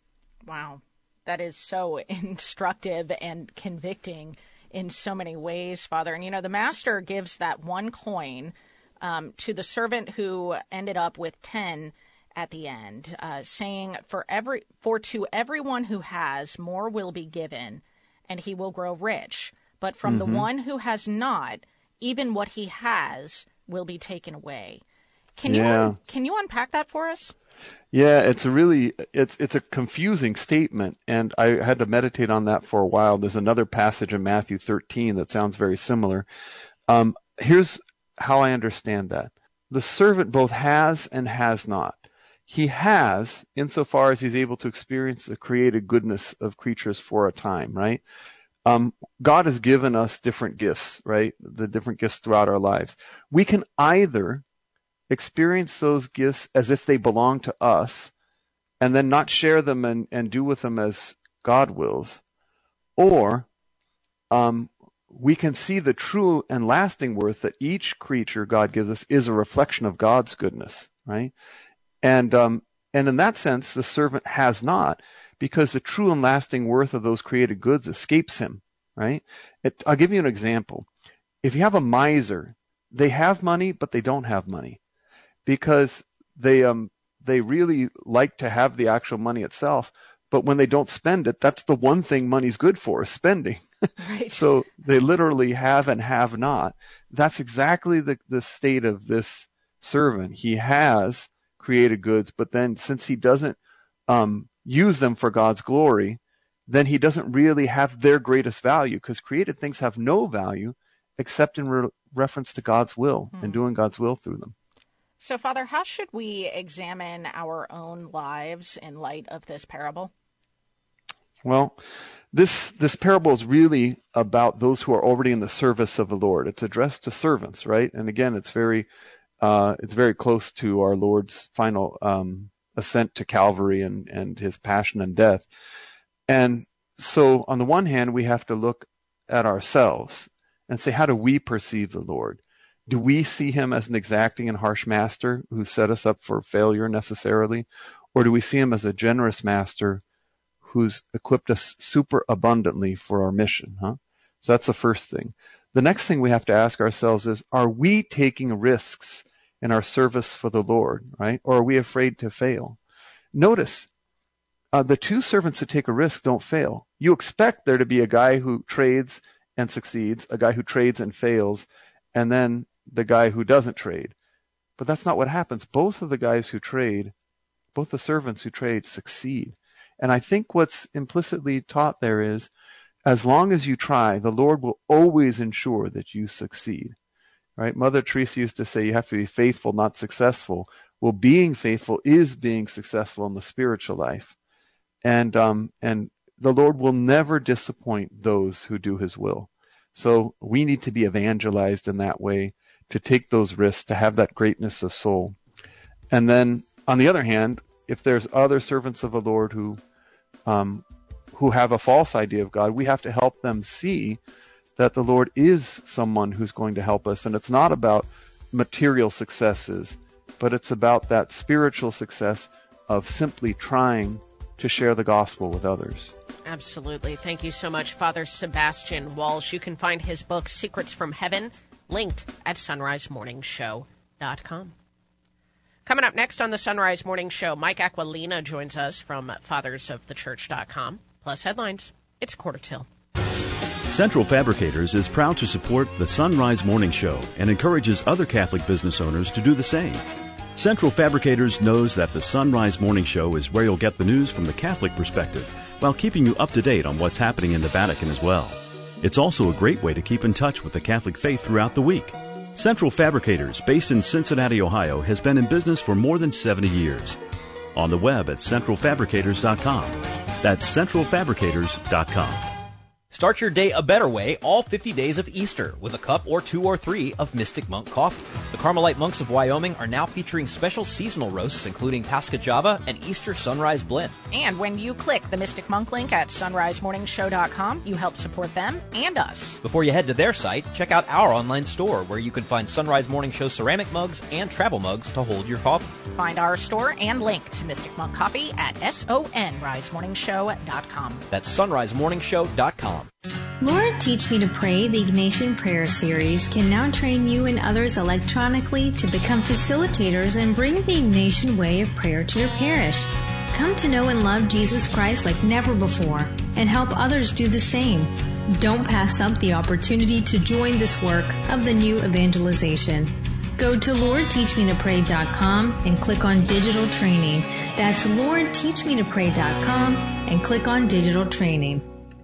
Wow. That is so instructive and convicting in so many ways, Father. And, you know, the Master gives that one coin um, to the servant who ended up with ten at the end, uh, saying, for every for to everyone who has, more will be given, and he will grow rich. But from mm-hmm. the one who has not, even what he has will be taken away. Can yeah. you can you unpack that for us? Yeah, it's a really it's it's a confusing statement, and I had to meditate on that for a while. There's another passage in Matthew thirteen that sounds very similar. Um, here's how I understand that. The servant both has and has not. He has, insofar as he's able to experience the created goodness of creatures for a time, right? Um, God has given us different gifts, right? The different gifts throughout our lives. We can either experience those gifts as if they belong to us and then not share them and, and do with them as God wills, or um, we can see the true and lasting worth that each creature God gives us is a reflection of God's goodness, right? And um, and in that sense, the servant has not, because the true and lasting worth of those created goods escapes him, right? It, I'll give you an example. If you have a miser, they have money, but they don't have money, because they um they really like to have the actual money itself, but when they don't spend it, that's the one thing money's good for, is spending. Right. So they literally have and have not. That's exactly the, the state of this servant. He has created goods, but then since he doesn't um, use them for God's glory, then he doesn't really have their greatest value, because created things have no value except in re- reference to God's will hmm. and doing God's will through them. So, Father, how should we examine our own lives in light of this parable? Well, this this parable is really about those who are already in the service of the Lord. It's addressed to servants, right? And again, it's very uh, it's very close to our Lord's final um, ascent to Calvary and, and his passion and death. And so, on the one hand, we have to look at ourselves and say, how do we perceive the Lord? Do we see him as an exacting and harsh master who set us up for failure necessarily? Or do we see him as a generous master who's equipped us super abundantly for our mission? Huh? So that's the first thing. The next thing we have to ask ourselves is, are we taking risks in our service for the Lord, right? Or are we afraid to fail? Notice, uh, the two servants who take a risk don't fail. You expect there to be a guy who trades and succeeds, a guy who trades and fails, and then the guy who doesn't trade. But that's not what happens. Both of the guys who trade, both the servants who trade, succeed. And I think what's implicitly taught there is, as long as you try, the Lord will always ensure that you succeed. right? Mother Teresa used to say you have to be faithful, not successful. Well, being faithful is being successful in the spiritual life. And um, and the Lord will never disappoint those who do his will. So we need to be evangelized in that way, to take those risks, to have that greatness of soul. And then, on the other hand, if there's other servants of the Lord who um, who have a false idea of God, we have to help them see that the Lord is someone who's going to help us. And it's not about material successes, but it's about that spiritual success of simply trying to share the gospel with others. Absolutely. Thank you so much, Father Sebastian Walsh. You can find his book, Secrets from Heaven, linked at sunrise morning show dot com. Coming up next on the Sunrise Morning Show, Mike Aquilina joins us from fathers of the church dot com. Plus headlines. It's quarter till. Central Fabricators is proud to support the Sunrise Morning Show and encourages other Catholic business owners to do the same. Central Fabricators knows that the Sunrise Morning Show is where you'll get the news from the Catholic perspective, while keeping you up to date on what's happening in the Vatican as well. It's also a great way to keep in touch with the Catholic faith throughout the week. Central Fabricators, based in Cincinnati, Ohio, has been in business for more than seventy years. On the web at central fabricators dot com. That's central fabricators dot com. Start your day a better way all fifty days of Easter with a cup or two or three of Mystic Monk coffee. The Carmelite monks of Wyoming are now featuring special seasonal roasts, including Pascha Java and Easter Sunrise Blend. And when you click the Mystic Monk link at sunrise morning show dot com, you help support them and us. Before you head to their site, check out our online store where you can find Sunrise Morning Show ceramic mugs and travel mugs to hold your coffee. Find our store and link to Mystic Monk Coffee at sunrise morning show dot com. That's sunrise morning show dot com. Lord, Teach Me to Pray, the Ignatian Prayer Series, can now train you and others electronically to become facilitators and bring the Ignatian way of prayer to your parish. Come to know and love Jesus Christ like never before and help others do the same. Don't pass up the opportunity to join this work of the new evangelization. Go to lord teach me to pray dot com and click on Digital Training. That's lord teach me to pray dot com and click on Digital Training.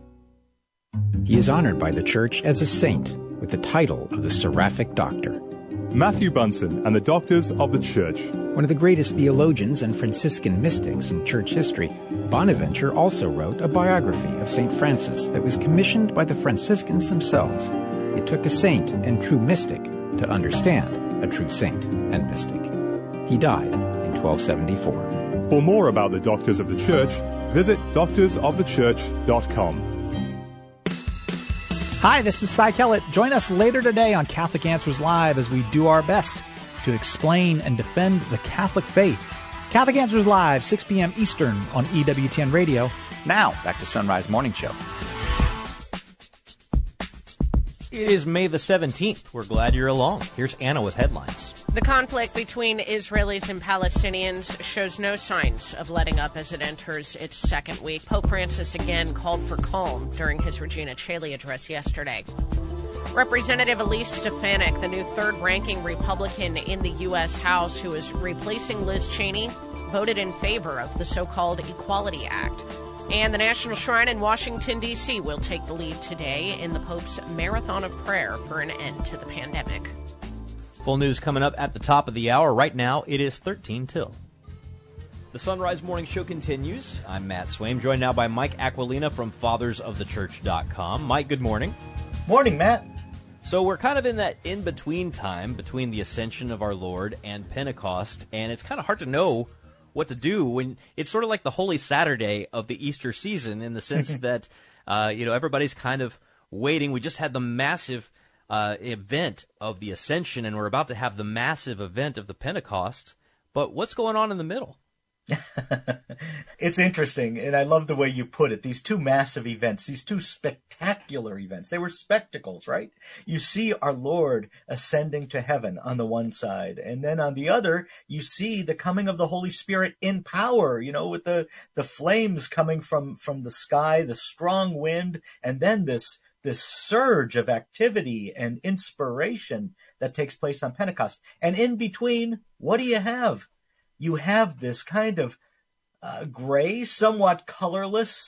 He is honored by the Church as a saint with the title of the Seraphic Doctor. Matthew Bunson and the Doctors of the Church. One of the greatest theologians and Franciscan mystics in church history, Bonaventure also wrote a biography of Saint Francis that was commissioned by the Franciscans themselves. It took a saint and true mystic to understand a true saint and mystic. He died in twelve seventy-four. For more about the Doctors of the Church, visit doctors of the church dot com. Hi, this is Cy Kellett. Join us later today on Catholic Answers Live as we do our best to explain and defend the Catholic faith. Catholic Answers Live, six p.m. Eastern on E W T N Radio. Now, back to Sunrise Morning Show. It is May the seventeenth. We're glad you're along. Here's Anna with headlines. The conflict between Israelis and Palestinians shows no signs of letting up as it enters its second week. Pope Francis again called for calm during his Regina Coeli address yesterday. Representative Elise Stefanik, the new third-ranking Republican in the U S. House who is replacing Liz Cheney, voted in favor of the so-called Equality Act. And the National Shrine in Washington, D C will take the lead today in the Pope's Marathon of Prayer for an end to the pandemic. Full news coming up at the top of the hour. Right now, it is thirteen till. The Sunrise Morning Show continues. I'm Matt Swaim, joined now by Mike Aquilina from fathers of the church dot com. Mike, good morning. Morning, Matt. So we're kind of in that in-between time between the Ascension of our Lord and Pentecost, and it's kind of hard to know what to do when it's sort of like the Holy Saturday of the Easter season in the sense that, uh, you know, everybody's kind of waiting. We just had the massive uh, event of the Ascension, and we're about to have the massive event of the Pentecost. But what's going on in the middle? It's interesting, and I love the way you put it. These two massive events, these two spectacular events, they were spectacles, right? You see our Lord ascending to heaven on the one side, and then on the other, you see the coming of the Holy Spirit in power, you know, with the, the flames coming from, from the sky, the strong wind, and then this, this surge of activity and inspiration that takes place on Pentecost. And in between, what do you have? You have this kind of uh, gray, somewhat colorless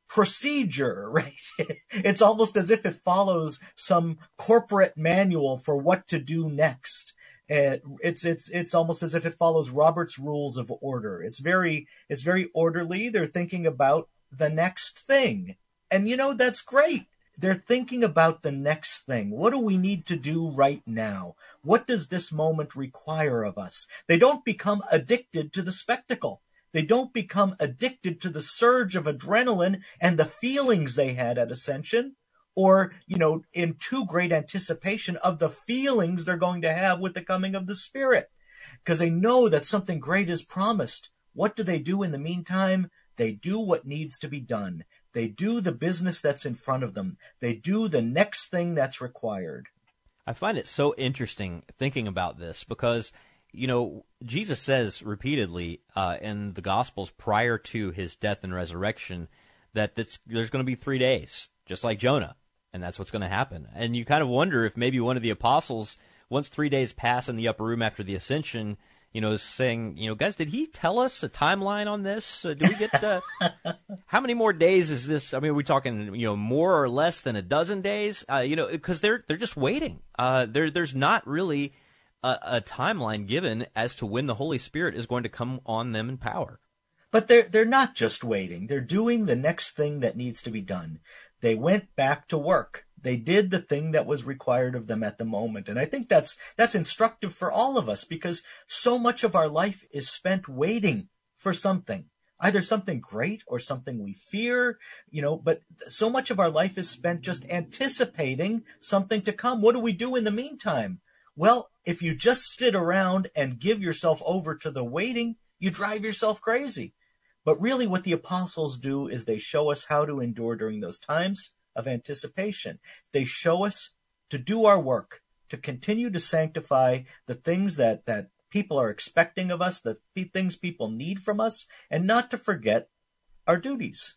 procedure, right? It's almost as if it follows some corporate manual for what to do next. And it's it's it's almost as if it follows Robert's Rules of Order. It's very it's very orderly. They're thinking about the next thing. And you know, that's great. They're thinking about the next thing. What do we need to do right now? What does this moment require of us? They don't become addicted to the spectacle. They don't become addicted to the surge of adrenaline and the feelings they had at Ascension, or, you know, in too great anticipation of the feelings they're going to have with the coming of the Spirit, because they know that something great is promised. What do they do in the meantime? They do what needs to be done. They do the business that's in front of them. They do the next thing that's required. I find it so interesting thinking about this because, you know, Jesus says repeatedly uh, in the Gospels prior to his death and resurrection that this, there's going to be three days, just like Jonah, and that's what's going to happen. And you kind of wonder if maybe one of the apostles, once three days pass in the upper room after the ascension, you know, is saying, you know, guys, did he tell us a timeline on this? Uh, do we get uh, how many more days is this? I mean, are we talking, you know, more or less than a dozen days? Uh, you know, because they're they're just waiting. Uh, there there's not really a, a timeline given as to when the Holy Spirit is going to come on them in power. But they're they're not just waiting. They're doing the next thing that needs to be done. They went back to work. They did the thing that was required of them at the moment. And I think that's that's instructive for all of us, because so much of our life is spent waiting for something, either something great or something we fear, you know, but so much of our life is spent just anticipating something to come. What do we do in the meantime? Well, if you just sit around and give yourself over to the waiting, you drive yourself crazy. But really what the apostles do is they show us how to endure during those times of anticipation. They show us to do our work, to continue to sanctify the things that, that people are expecting of us, the things people need from us, and not to forget our duties.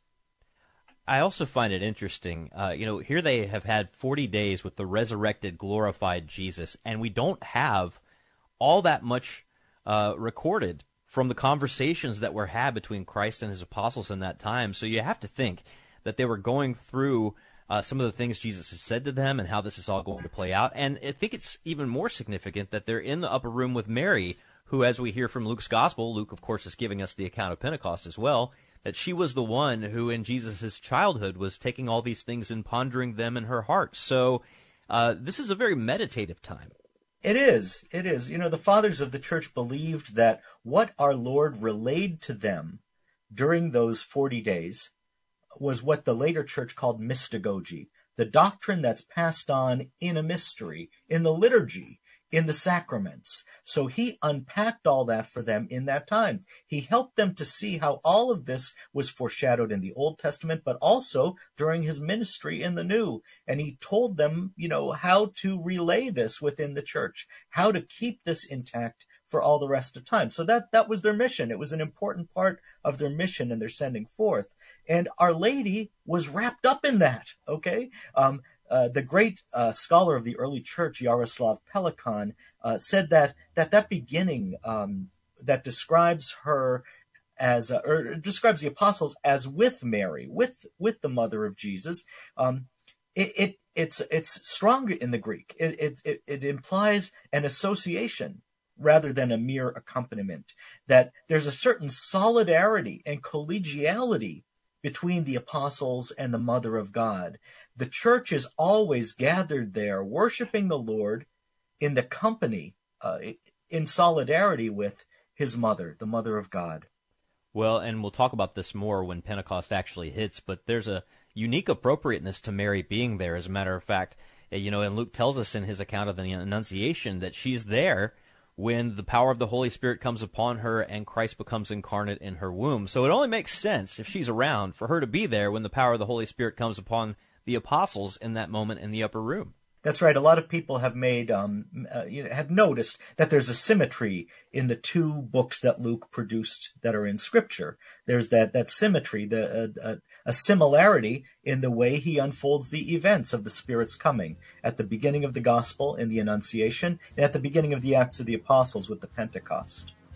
I also find it interesting, uh, you know, here they have had forty days with the resurrected, glorified Jesus, and we don't have all that much uh, recorded from the conversations that were had between Christ and his apostles in that time. So you have to think that they were going through uh, some of the things Jesus has said to them and how this is all going to play out. And I think it's even more significant that they're in the upper room with Mary, who, as we hear from Luke's gospel, Luke, of course, is giving us the account of Pentecost as well, that she was the one who in Jesus' childhood was taking all these things and pondering them in her heart. So uh, this is a very meditative time. It is. It is. You know, the fathers of the church believed that what our Lord relayed to them during those forty days was what the later church called mystagogy, the doctrine that's passed on in a mystery, in the liturgy, in the sacraments. So he unpacked all that for them in that time. He helped them to see how all of this was foreshadowed in the Old Testament, but also during his ministry in the New. And he told them, you know, how to relay this within the church, how to keep this intact for all the rest of time. So that, that was their mission. It was an important part of their mission and their sending forth. And Our Lady was wrapped up in that, okay? Um, Uh, the great uh, scholar of the early church, Yaroslav Pelikan, uh, said that that, that beginning um, that describes her as, uh, or describes the apostles as with Mary, with with the mother of Jesus, um, it, it it's it's stronger in the Greek. It, it it it implies an association rather than a mere accompaniment. That there's a certain solidarity and collegiality between the apostles and the Mother of God. The church is always gathered there, worshiping the Lord in the company, uh, in solidarity with his mother, the Mother of God. Well, and we'll talk about this more when Pentecost actually hits, but there's a unique appropriateness to Mary being there. As a matter of fact, you know, and Luke tells us in his account of the Annunciation that she's there when the power of the Holy Spirit comes upon her and Christ becomes incarnate in her womb. So it only makes sense, if she's around, for her to be there when the power of the Holy Spirit comes upon the apostles in that moment in the upper room. That's right. A lot of people have made, um, uh, you know, have noticed that there's a symmetry in the two books that Luke produced that are in Scripture. There's that that symmetry, the uh, uh, a similarity in the way he unfolds the events of the Spirit's coming at the beginning of the Gospel in the Annunciation, and at the beginning of the Acts of the Apostles with the Pentecost.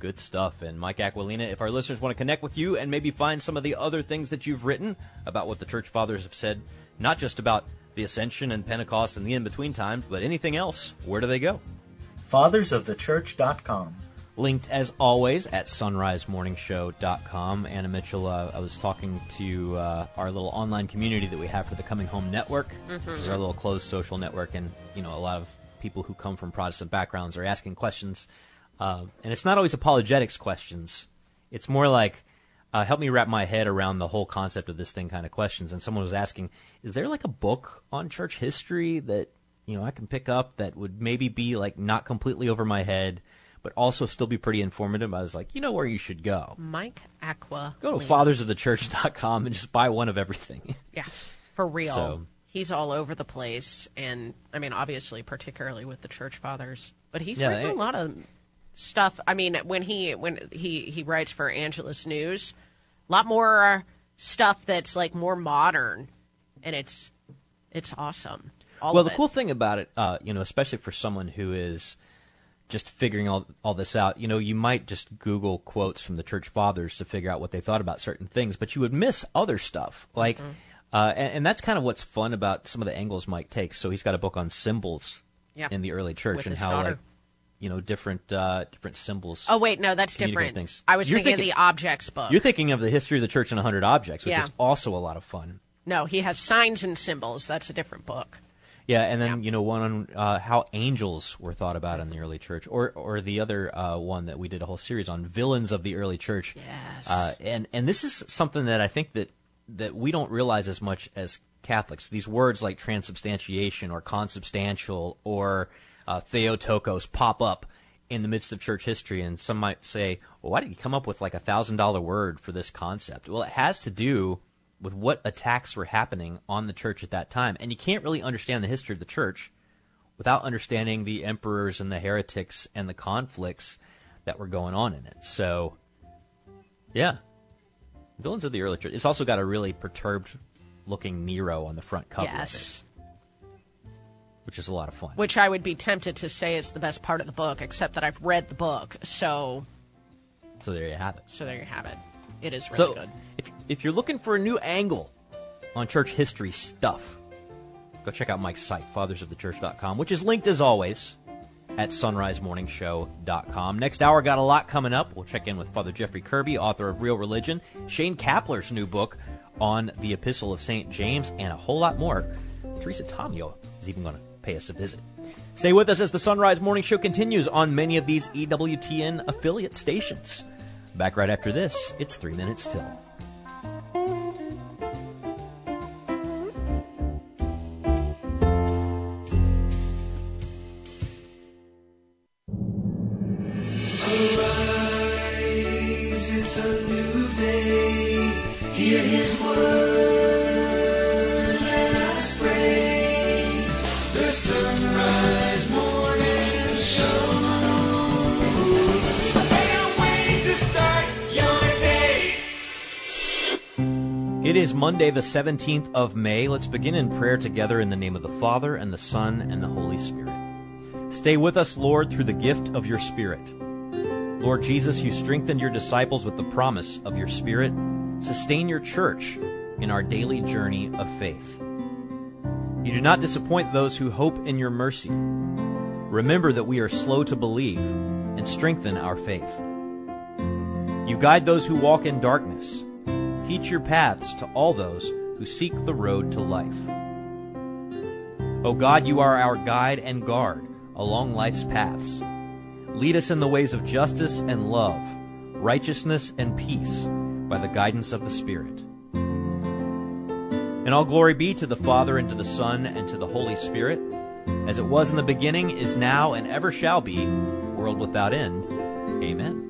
Good stuff. And Mike Aquilina, if our listeners want to connect with you and maybe find some of the other things that you've written about what the Church Fathers have said, not just about the Ascension and Pentecost and the in-between times, but anything else, where do they go? fathers of the church dot com. Linked, as always, at sunrise morning show dot com. Anna Mitchell, uh, I was talking to uh, our little online community that we have for the Coming Home Network. Mm-hmm. This is our little closed social network, and you know, a lot of people who come from Protestant backgrounds are asking questions. Uh, and it's not always apologetics questions. It's more like, uh, help me wrap my head around the whole concept of this thing kind of questions. And someone was asking, is there like a book on church history that, you know, I can pick up that would maybe be like not completely over my head, but also still be pretty informative? I was like, you know where you should go. Mike Aqua. Go to fathers of the church dot com and just buy one of everything. Yeah, for real. So, he's all over the place. And, I mean, obviously, particularly with the Church Fathers. But he's Yeah, written it- a lot of stuff. I mean, when he when he, he writes for Angelus News, a lot more uh, stuff that's, like, more modern. And it's it's awesome. All well, of the it. cool thing about it, uh, you know, especially for someone who is just figuring all all this out, you know, you might just Google quotes from the Church Fathers to figure out what they thought about certain things, but you would miss other stuff. Like, Mhm. uh, and, and that's kind of what's fun about some of the angles Mike takes. So he's got a book on symbols Yeah. in the early church With and his how, daughter. like, you know, different uh, different symbols. Oh, wait, no, that's communicate different. Things. I was You're thinking, of the Objects book. You're thinking of the History of the Church in one hundred Objects, which Yeah. is also a lot of fun. No, he has Signs and Symbols. That's a different book. Yeah, and then, you know, one on uh, how angels were thought about in the early church, or or the other uh, one that we did a whole series on, villains of the early church. Yes. Uh, and, and this is something that I think that, that we don't realize as much as Catholics. These words like transubstantiation or consubstantial or uh, Theotokos pop up in the midst of church history, and some might say, well, why did you come up with like a one thousand dollar word for this concept? Well, it has to do with what attacks were happening on the church at that time. And you can't really understand the history of the church without understanding the emperors and the heretics and the conflicts that were going on in it. So, yeah. Villains of the early church. It's also got a really perturbed-looking Nero on the front cover Yes. of it, which is a lot of fun. Which I would be tempted to say is the best part of the book, except that I've read the book. So, So there you have it. so there you have it. It is really So, good. if if you're looking for a new angle on church history stuff, go check out Mike's site, fathers of the church dot com, which is linked, as always, at sunrise morning show dot com. Next hour, got a lot coming up. We'll check in with Father Jeffrey Kirby, author of Real Religion, Shane Kapler's new book on the Epistle of Saint James, and a whole lot more. Teresa Tomio is even going to pay us a visit. Stay with us as the Sunrise Morning Show continues on many of these E W T N affiliate stations. Back right after this, it's Three Minutes Till. Arise, it's a new day. Hear his word, let us pray. The Sunrise Morning Show. Can't wait to start your day. It is Monday, the seventeenth of May. Let's begin in prayer together in the name of the Father, and the Son, and the Holy Spirit. Stay with us, Lord, through the gift of your Spirit. Lord Jesus, you strengthened your disciples with the promise of your Spirit. Sustain your church in our daily journey of faith. You do not disappoint those who hope in your mercy. Remember that we are slow to believe, and strengthen our faith. You guide those who walk in darkness. Teach your paths to all those who seek the road to life. O God, you are our guide and guard along life's paths. Lead us in the ways of justice and love, righteousness and peace, by the guidance of the Spirit. And all glory be to the Father, and to the Son, and to the Holy Spirit, as it was in the beginning, is now, and ever shall be, world without end. Amen.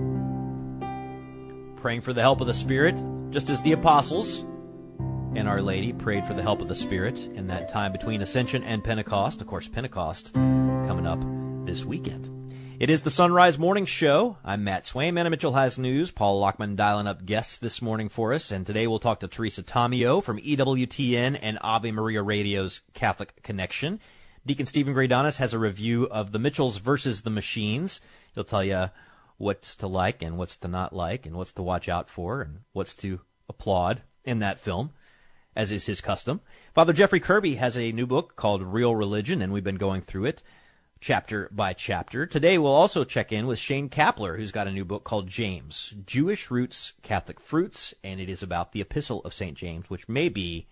Praying for the help of the Spirit, just as the apostles and Our Lady prayed for the help of the Spirit in that time between Ascension and Pentecost. Of course, Pentecost coming up this weekend. It is the Sunrise Morning Show. I'm Matt Swain. Anna Mitchell has news. Paul Lockman dialing up guests this morning for us. And today we'll talk to Teresa Tomio from E W T N and Ave Maria Radio's Catholic Connection. Deacon Stephen Graydonis has a review of the Mitchells versus the Machines. He'll tell you what's to like and what's to not like and what's to watch out for and what's to applaud in that film, as is his custom. Father Jeffrey Kirby has a new book called Real Religion, and we've been going through it chapter by chapter. Today we'll also check in with Shane Kapler, who's got a new book called James, Jewish Roots, Catholic Fruits, and it is about the Epistle of Saint James, which may be,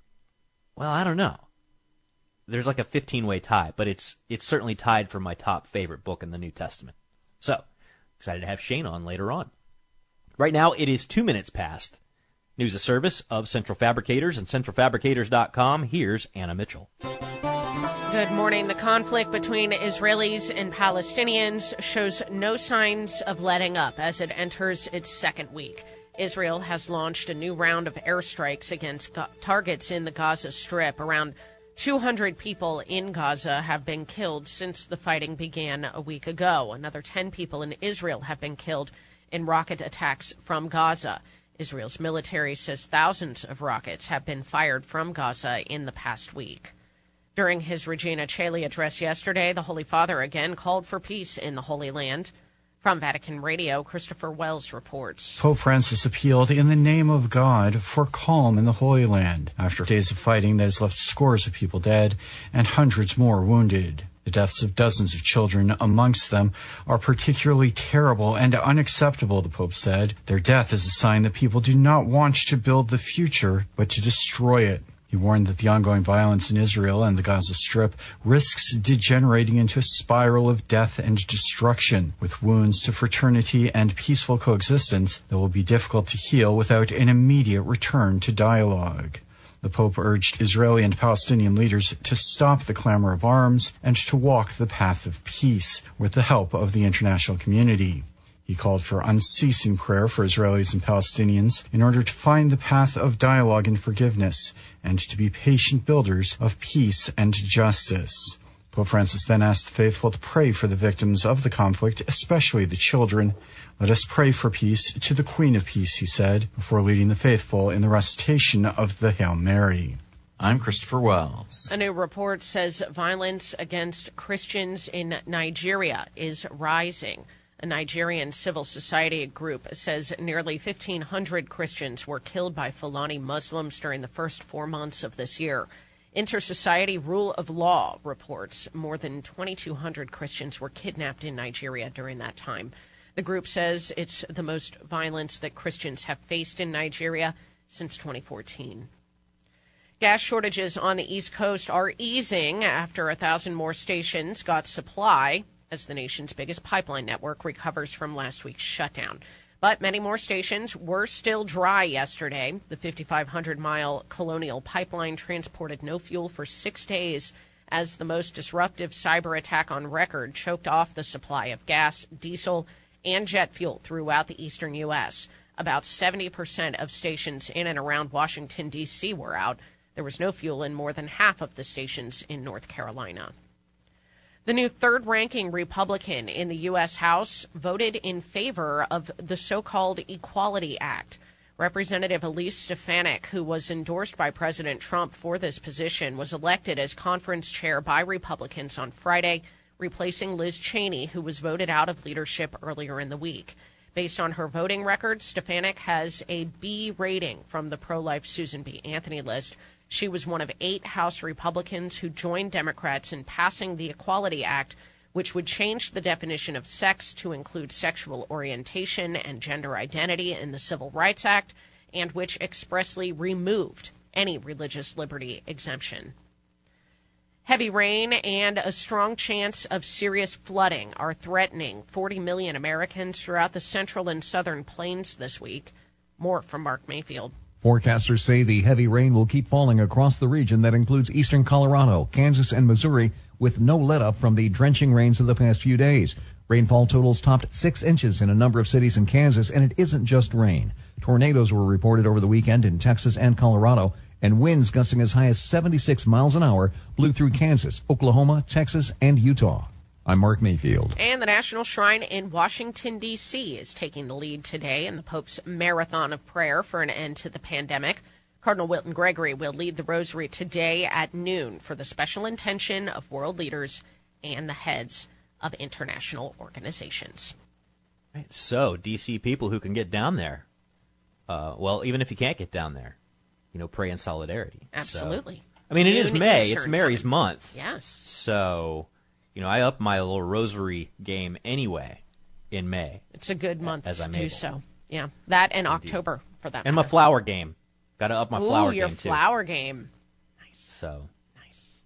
well, I don't know. There's like a fifteen-way tie, but it's it's certainly tied for my top favorite book in the New Testament. So, excited to have Shane on later on. Right now, it is two minutes past. News a service of Central Fabricators and central fabricators dot com. Here's Anna Mitchell. Good morning. The conflict between Israelis and Palestinians shows no signs of letting up as it enters its second week. Israel has launched a new round of airstrikes against go- targets in the Gaza Strip. Around two hundred people in Gaza have been killed since the fighting began a week ago. Another ten people in Israel have been killed in rocket attacks from Gaza. Israel's military says thousands of rockets have been fired from Gaza in the past week. During his Regina Coeli address yesterday, the Holy Father again called for peace in the Holy Land. From Vatican Radio, Christopher Wells reports. Pope Francis appealed in the name of God for calm in the Holy Land after days of fighting that has left scores of people dead and hundreds more wounded. The deaths of dozens of children amongst them are particularly terrible and unacceptable, the Pope said. Their death is a sign that people do not want to build the future, but to destroy it. He warned that the ongoing violence in Israel and the Gaza Strip risks degenerating into a spiral of death and destruction, with wounds to fraternity and peaceful coexistence that will be difficult to heal without an immediate return to dialogue. The Pope urged Israeli and Palestinian leaders to stop the clamor of arms and to walk the path of peace with the help of the international community. He called for unceasing prayer for Israelis and Palestinians in order to find the path of dialogue and forgiveness, and to be patient builders of peace and justice. Pope Francis then asked the faithful to pray for the victims of the conflict, especially the children. Let us pray for peace to the Queen of Peace, he said, before leading the faithful in the recitation of the Hail Mary. I'm Christopher Wells. A new report says violence against Christians in Nigeria is rising. A Nigerian civil society group says nearly fifteen hundred Christians were killed by Fulani Muslims during the first four months of this year. Inter-Society Rule of Law reports more than twenty-two hundred Christians were kidnapped in Nigeria during that time. The group says it's the most violence that Christians have faced in Nigeria since twenty fourteen. Gas shortages on the East Coast are easing after a thousand more stations got supply as the nation's biggest pipeline network recovers from last week's shutdown. But many more stations were still dry yesterday. The fifty-five hundred mile Colonial Pipeline transported no fuel for six days as the most disruptive cyber attack on record choked off the supply of gas, diesel, and jet fuel throughout the eastern U S. About seventy percent of stations in and around Washington, D C were out. There was no fuel in more than half of the stations in North Carolina. The new third-ranking Republican in the U S. House voted in favor of the so-called Equality Act. Representative Elise Stefanik, who was endorsed by President Trump for this position, was elected as conference chair by Republicans on Friday, replacing Liz Cheney, who was voted out of leadership earlier in the week. Based on her voting record, Stefanik has a B rating from the pro-life Susan B. Anthony list. She was one of eight House Republicans who joined Democrats in passing the Equality Act, which would change the definition of sex to include sexual orientation and gender identity in the Civil Rights Act, and which expressly removed any religious liberty exemption. Heavy rain and a strong chance of serious flooding are threatening forty million Americans throughout the central and southern plains this week. More from Mark Mayfield. Forecasters say the heavy rain will keep falling across the region that includes eastern Colorado, Kansas, and Missouri, with no let-up from the drenching rains of the past few days. Rainfall totals topped six inches in a number of cities in Kansas, and it isn't just rain. Tornadoes were reported over the weekend in Texas and Colorado, and winds gusting as high as seventy-six miles an hour blew through Kansas, Oklahoma, Texas, and Utah. I'm Mark Mayfield. And the National Shrine in Washington, D C is taking the lead today in the Pope's marathon of prayer for an end to the pandemic. Cardinal Wilton Gregory will lead the rosary today at noon for the special intention of world leaders and the heads of international organizations. Right. So, D C people who can get down there, uh, well, even if you can't get down there, you know, pray in solidarity. Absolutely. So, I mean, it Noon is May. Eastern It's Mary's time. month. Yes. So, you know, I up my little rosary game anyway in May. It's a good month as I'm to do able. so. Yeah, that and October for that. And my matter. flower game. Got to up my Ooh, flower your game, too. flower game. So, nice.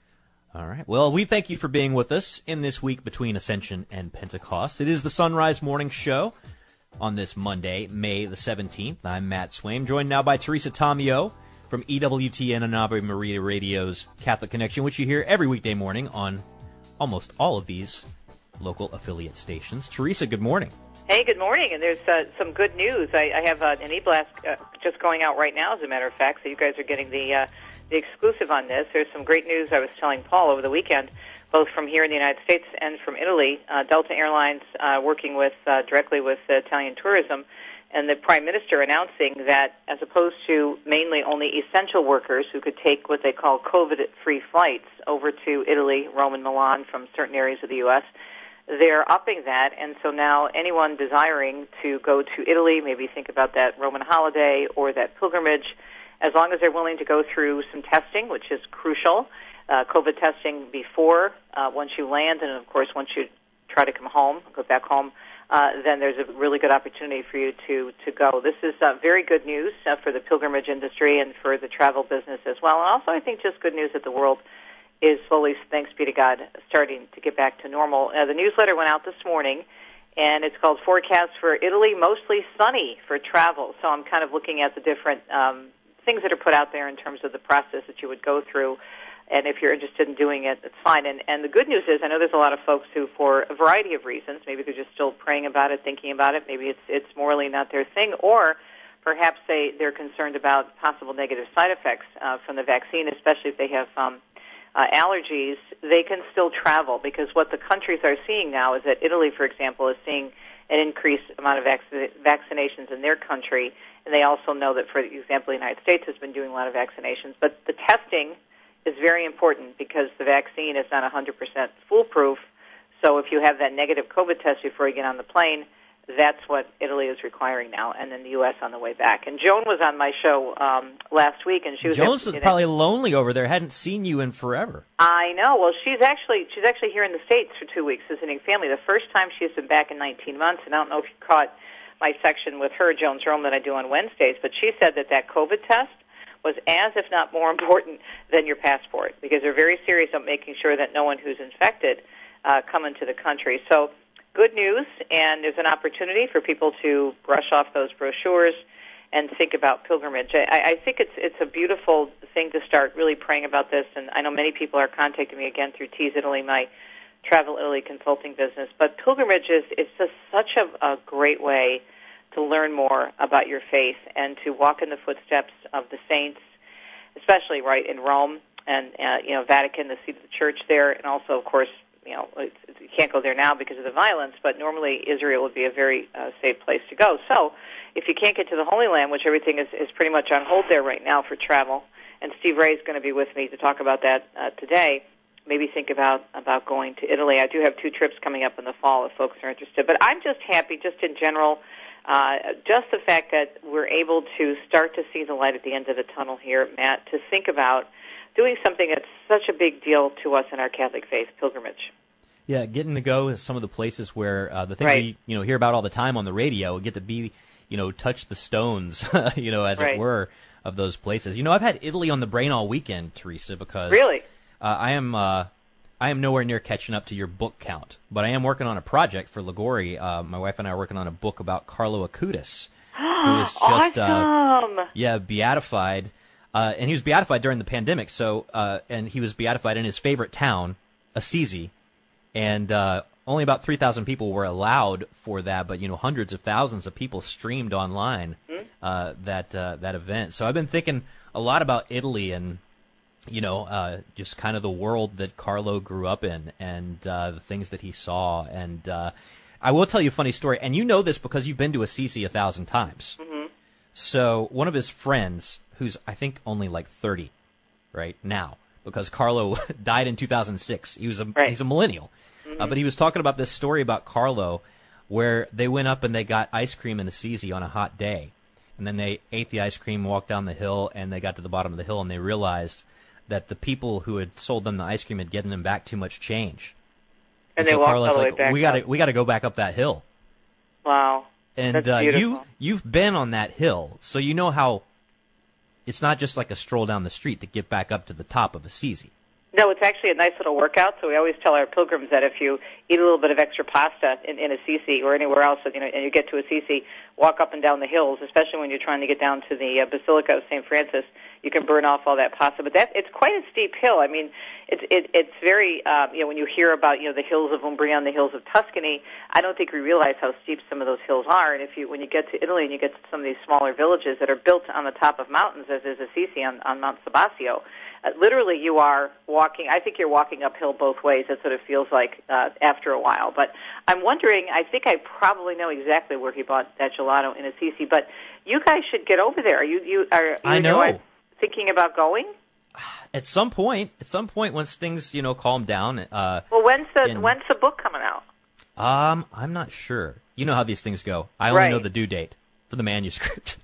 All right. Well, we thank you for being with us in this week between Ascension and Pentecost. It is the Sunrise Morning Show on this Monday, May the seventeenth. I'm Matt Swaim, joined now by Teresa Tomio from E W T N and Ave Maria Radio's Catholic Connection, which you hear every weekday morning on almost all of these local affiliate stations. Teresa, good morning. Hey, good morning, and there's uh, some good news. I, I have uh, an e-blast uh, just going out right now, as a matter of fact, so you guys are getting the uh, the exclusive on this. There's some great news I was telling Paul over the weekend, both from here in the United States and from Italy. Uh, Delta Airlines uh, working with uh, directly with uh, Italian tourism, and the Prime Minister announcing that as opposed to mainly only essential workers who could take what they call COVID-free flights over to Italy, Rome, and Milan from certain areas of the U S, they're upping that, and so now anyone desiring to go to Italy, maybe think about that Roman holiday or that pilgrimage, as long as they're willing to go through some testing, which is crucial, uh, COVID testing before, uh, once you land, and of course once you try to come home, go back home, uh, then there's a really good opportunity for you to, to go. This is uh, very good news uh, for the pilgrimage industry and for the travel business as well, and also I think just good news that the world is slowly, thanks be to God, starting to get back to normal. Uh, the newsletter went out this morning, and it's called Forecast for Italy, Mostly Sunny for Travel. So I'm kind of looking at the different um, things that are put out there in terms of the process that you would go through. And if you're interested in doing it, it's fine. And, and the good news is I know there's a lot of folks who, for a variety of reasons, maybe they're just still praying about it, thinking about it, maybe it's it's morally not their thing, or perhaps they, they're concerned about possible negative side effects uh, from the vaccine, especially if they have um, Uh, allergies, they can still travel, because what the countries are seeing now is that Italy, for example, is seeing an increased amount of vac- vaccinations in their country, and they also know that, for example, the United States has been doing a lot of vaccinations. But the testing is very important because the vaccine is not one hundred percent foolproof, so if you have that negative COVID test before you get on the plane, that's what Italy is requiring now, and then the U S on the way back. And Joan was on my show um, last week, and she was... Jones is you know, probably lonely over there. Hadn't seen you in forever. I know. Well, she's actually she's actually here in the States for two weeks visiting family. The first time she's been back in nineteen months, and I don't know if you caught my section with her, Jones Rome, that I do on Wednesdays, but she said that that COVID test was as, if not more important than your passport, because they're very serious about making sure that no one who's infected uh, come into the country. So good news, and there's an opportunity for people to brush off those brochures and think about pilgrimage. I, I think it's it's a beautiful thing to start really praying about this, and I know many people are contacting me again through Tease Italy, my Travel Italy consulting business. But pilgrimage is, is just such a, a great way to learn more about your faith and to walk in the footsteps of the saints, especially right in Rome and uh, you know Vatican, the seat of the church there, and also, of course, you know, it's, it's, you can't go there now because of the violence, but normally Israel would be a very uh, safe place to go. So if you can't get to the Holy Land, which everything is, is pretty much on hold there right now for travel, and Steve Ray is going to be with me to talk about that uh, today, maybe think about, about going to Italy. I do have two trips coming up in the fall if folks are interested. But I'm just happy, just in general, uh, just the fact that we're able to start to see the light at the end of the tunnel here, Matt, to think about doing something that's such a big deal to us in our Catholic faith, pilgrimage. Yeah, getting to go to some of the places where uh, the things Right. we you know hear about all the time on the radio, get to be, you know, touch the stones, you know, as Right. it were, of those places. You know, I've had Italy on the brain all weekend, Teresa, because Really? uh, I am uh, I am nowhere near catching up to your book count, but I am working on a project for Ligori. Uh, my wife and I are working on a book about Carlo Acutis, who was just awesome. uh, yeah beatified. Uh, and he was beatified during the pandemic, so uh, and he was beatified in his favorite town, Assisi, and uh, only about three thousand people were allowed for that, but you know hundreds of thousands of people streamed online uh, that uh, that event. So I've been thinking a lot about Italy and you know uh, just kind of the world that Carlo grew up in and uh, the things that he saw. And uh, I will tell you a funny story, and you know this because you've been to Assisi a thousand times. Mm-hmm. So one of his friends, who's I think only like thirty right now, because Carlo died in two thousand six. He was a Right. he's a millennial, Mm-hmm. uh, but he was talking about this story about Carlo where they went up and they got ice cream in Assisi on a hot day. And then they ate the ice cream, walked down the hill, and they got to the bottom of the hill, and they realized that the people who had sold them the ice cream had given them back too much change. And, and they so walked Carla's all the like, way back we got to up. we got to go back up that hill. Wow. And That's uh, beautiful. you you've been on that hill, so you know how it's not just like a stroll down the street to get back up to the top of Assisi. No, it's actually a nice little workout. So we always tell our pilgrims that if you eat a little bit of extra pasta in, in Assisi or anywhere else, you know, and you get to Assisi, walk up and down the hills, especially when you're trying to get down to the uh, Basilica of Saint Francis. You can burn off all that pasta, but that it's quite a steep hill. I mean, it's it, it's very um, you know, when you hear about, you know, the hills of Umbria and the hills of Tuscany, I don't think we realize how steep some of those hills are. And if you when you get to Italy and you get to some of these smaller villages that are built on the top of mountains, as is Assisi on, on Mount Sabasio. Uh, literally, you are walking, I think you're walking uphill both ways. That's what it feels like uh, after a while. But I'm wondering, I think I probably know exactly where he bought that gelato in Assisi, but you guys should get over there. You, you are you I know. know thinking about going? At some point, at some point, once things, you know, calm down. Uh, Well, when's the in- when's the book coming out? Um, I'm not sure. You know how these things go. I only Right. know the due date for the manuscript.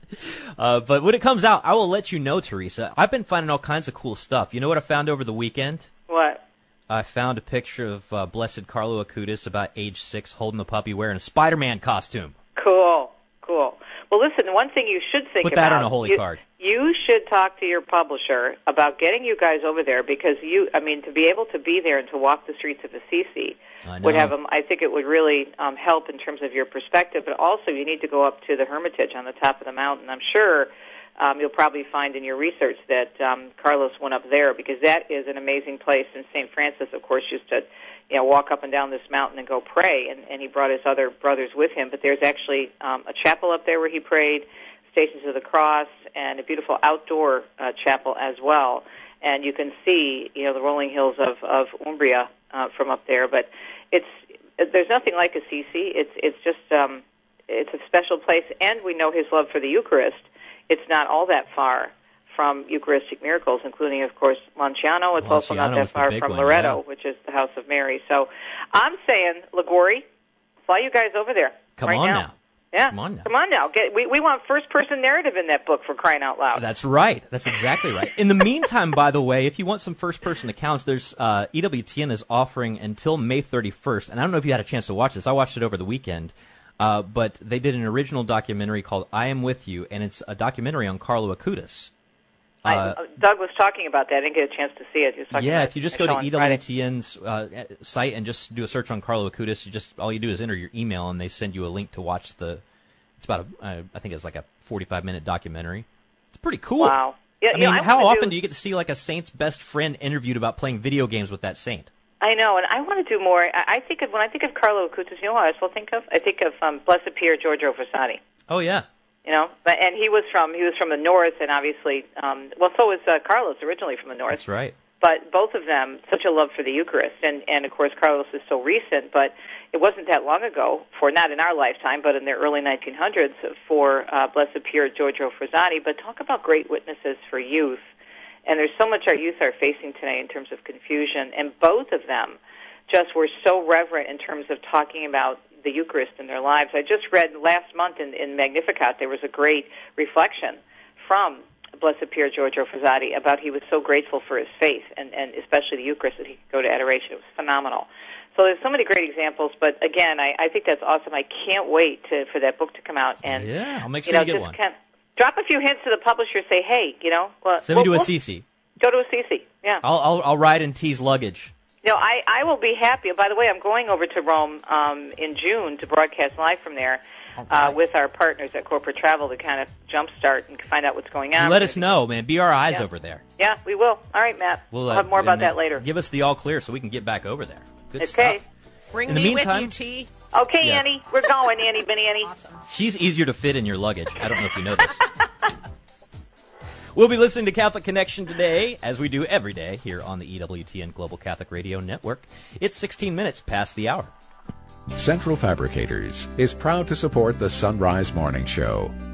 uh, but when it comes out, I will let you know, Teresa. I've been finding all kinds of cool stuff. You know what I found over the weekend? What? I found a picture of uh, Blessed Carlo Acutis, about age six, holding a puppy wearing a Spider-Man costume. Cool, cool. Well, listen, one thing you should think Put about... that on a holy you, card. You should talk to your publisher about getting you guys over there because you, I mean, to be able to be there and to walk the streets of Assisi I know. would have, um, I think it would really um, help in terms of your perspective, but also you need to go up to the Hermitage on the top of the mountain. I'm sure um, you'll probably find in your research that um, Carlos went up there because that is an amazing place, and Saint Francis, of course, used to, you know, walk up and down this mountain and go pray, and, and he brought his other brothers with him, but there's actually um, a chapel up there where he prayed, Stations of the Cross, and a beautiful outdoor uh, chapel as well. And you can see, you know, the rolling hills of, of Umbria uh, from up there. But it's there's nothing like Assisi. It's it's just um, it's a special place, and we know his love for the Eucharist. It's not all that far from Eucharistic miracles, including, of course, Lanciano. It's also not Lanciano that was the far big from one, Loreto, yeah. which is the House of Mary. So I'm saying, Liguori, fly you guys over there. Come right on now. now. Yeah, Come on now. Come on now. Get, we, we want first-person narrative in that book, for crying out loud. That's right. That's exactly right. In the meantime, by the way, if you want some first-person accounts, there's uh, E W T N is offering until May thirty-first, and I don't know if you had a chance to watch this. I watched it over the weekend, uh, but they did an original documentary called I Am With You, and it's a documentary on Carlo Acutis. I, Uh, Doug was talking about that. I didn't get a chance to see it. He was talking yeah, about if you just it go to on E Friday. W T N's uh, site and just do a search on Carlo Acutis, you just all you do is enter your email, and they send you a link to watch the. It's about a, uh, I think it's like a forty-five minute documentary. It's pretty cool. Wow. Yeah, I you know, mean, I how wanna often do- do you get to see like a saint's best friend interviewed about playing video games with that saint? I know, and I want to do more. I, I think of, when I think of Carlo Acutis, you know what I also think of? I think of um, Blessed Pier Giorgio Frassati. Oh yeah. You know, but, and he was from he was from the north, and obviously, um, well, so was uh, Carlos originally from the north. That's right. But both of them, such a love for the Eucharist, and and of course Carlos is so recent, but it wasn't that long ago, for not in our lifetime, but in the early nineteen hundreds, for uh, Blessed Pier Giorgio Frassati. But talk about great witnesses for youth, and there's so much our youth are facing today in terms of confusion, and both of them just were so reverent in terms of talking about the Eucharist in their lives. I just read last month in, in Magnificat, there was a great reflection from Blessed Pier Giorgio Frassati about he was so grateful for his faith, and, and especially the Eucharist, that he could go to adoration. It was phenomenal. So there's so many great examples, but again, I, I think that's awesome. I can't wait to, for that book to come out. And Yeah, I'll make sure you, know, you get just one. Kind of drop a few hints to the publisher, say, hey, you know, well, Send me we'll, to we'll Assisi. Go to Assisi, yeah. I'll, I'll I'll ride in T's luggage. No, I, I will be happy. By the way, I'm going over to Rome um, in June to broadcast live from there uh, with our partners at Corporate Travel to kind of jumpstart and find out what's going on. Let us know, man. Be our eyes Yeah. over there. Yeah, we will. All right, Matt. We'll, We'll uh, have more about and that later. Give us the all clear so we can get back over there. Good Okay. stuff. Bring In the me meantime- with you, T. Okay, Yeah. Annie. We're going, Annie, Benny, Annie. Awesome. She's easier to fit in your luggage. I don't know if you know this. We'll be listening to Catholic Connection today, as we do every day here on the E W T N Global Catholic Radio Network. It's sixteen minutes past the hour. Central Fabricators is proud to support the Sunrise Morning Show.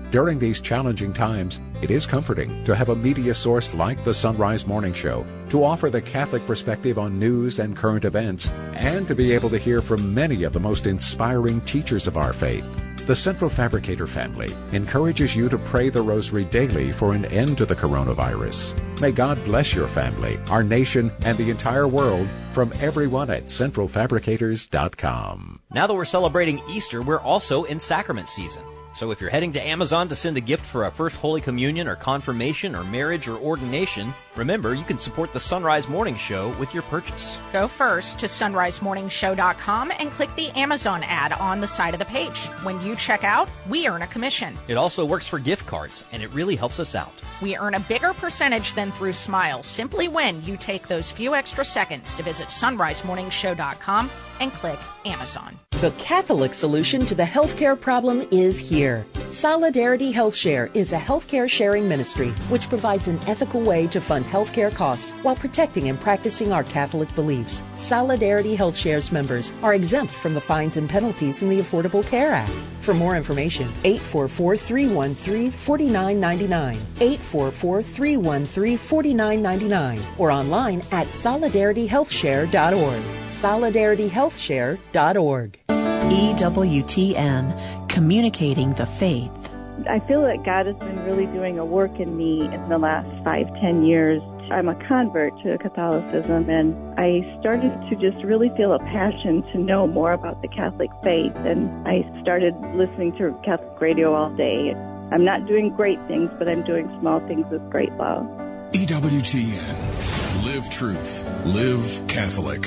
During these challenging times, it is comforting to have a media source like the Sunrise Morning Show to offer the Catholic perspective on news and current events, and to be able to hear from many of the most inspiring teachers of our faith. The Central Fabricator family encourages you to pray the Rosary daily for an end to the coronavirus. May God bless your family, our nation, and the entire world from everyone at central fabricators dot com. Now that we're celebrating Easter, we're also in sacrament season. So if you're heading to Amazon to send a gift for a First Holy Communion or confirmation or marriage or ordination, remember you can support the Sunrise Morning Show with your purchase. Go first to sunrise morning show dot com and click the Amazon ad on the side of the page. When you check out, we earn a commission. It also works for gift cards, and it really helps us out. We earn a bigger percentage than through Smile simply when you take those few extra seconds to visit sunrise morning show dot com and click Amazon. The Catholic solution to the healthcare problem is here. Solidarity Health Share is a healthcare sharing ministry which provides an ethical way to fund healthcare costs while protecting and practicing our Catholic beliefs. Solidarity Health Share's members are exempt from the fines and penalties in the Affordable Care Act. For more information, eight four four, three one three, four nine nine nine, eight four four, three one three, four nine nine nine, or online at solidarity health share dot org. solidarity health share dot org. E W T N, communicating the faith. I feel that God has been really doing a work in me in the last five, ten years. I'm a convert to Catholicism, and I started to just really feel a passion to know more about the Catholic faith, and I started listening to Catholic radio all day. I'm not doing great things, but I'm doing small things with great love. E W T N. Live truth. Live Catholic.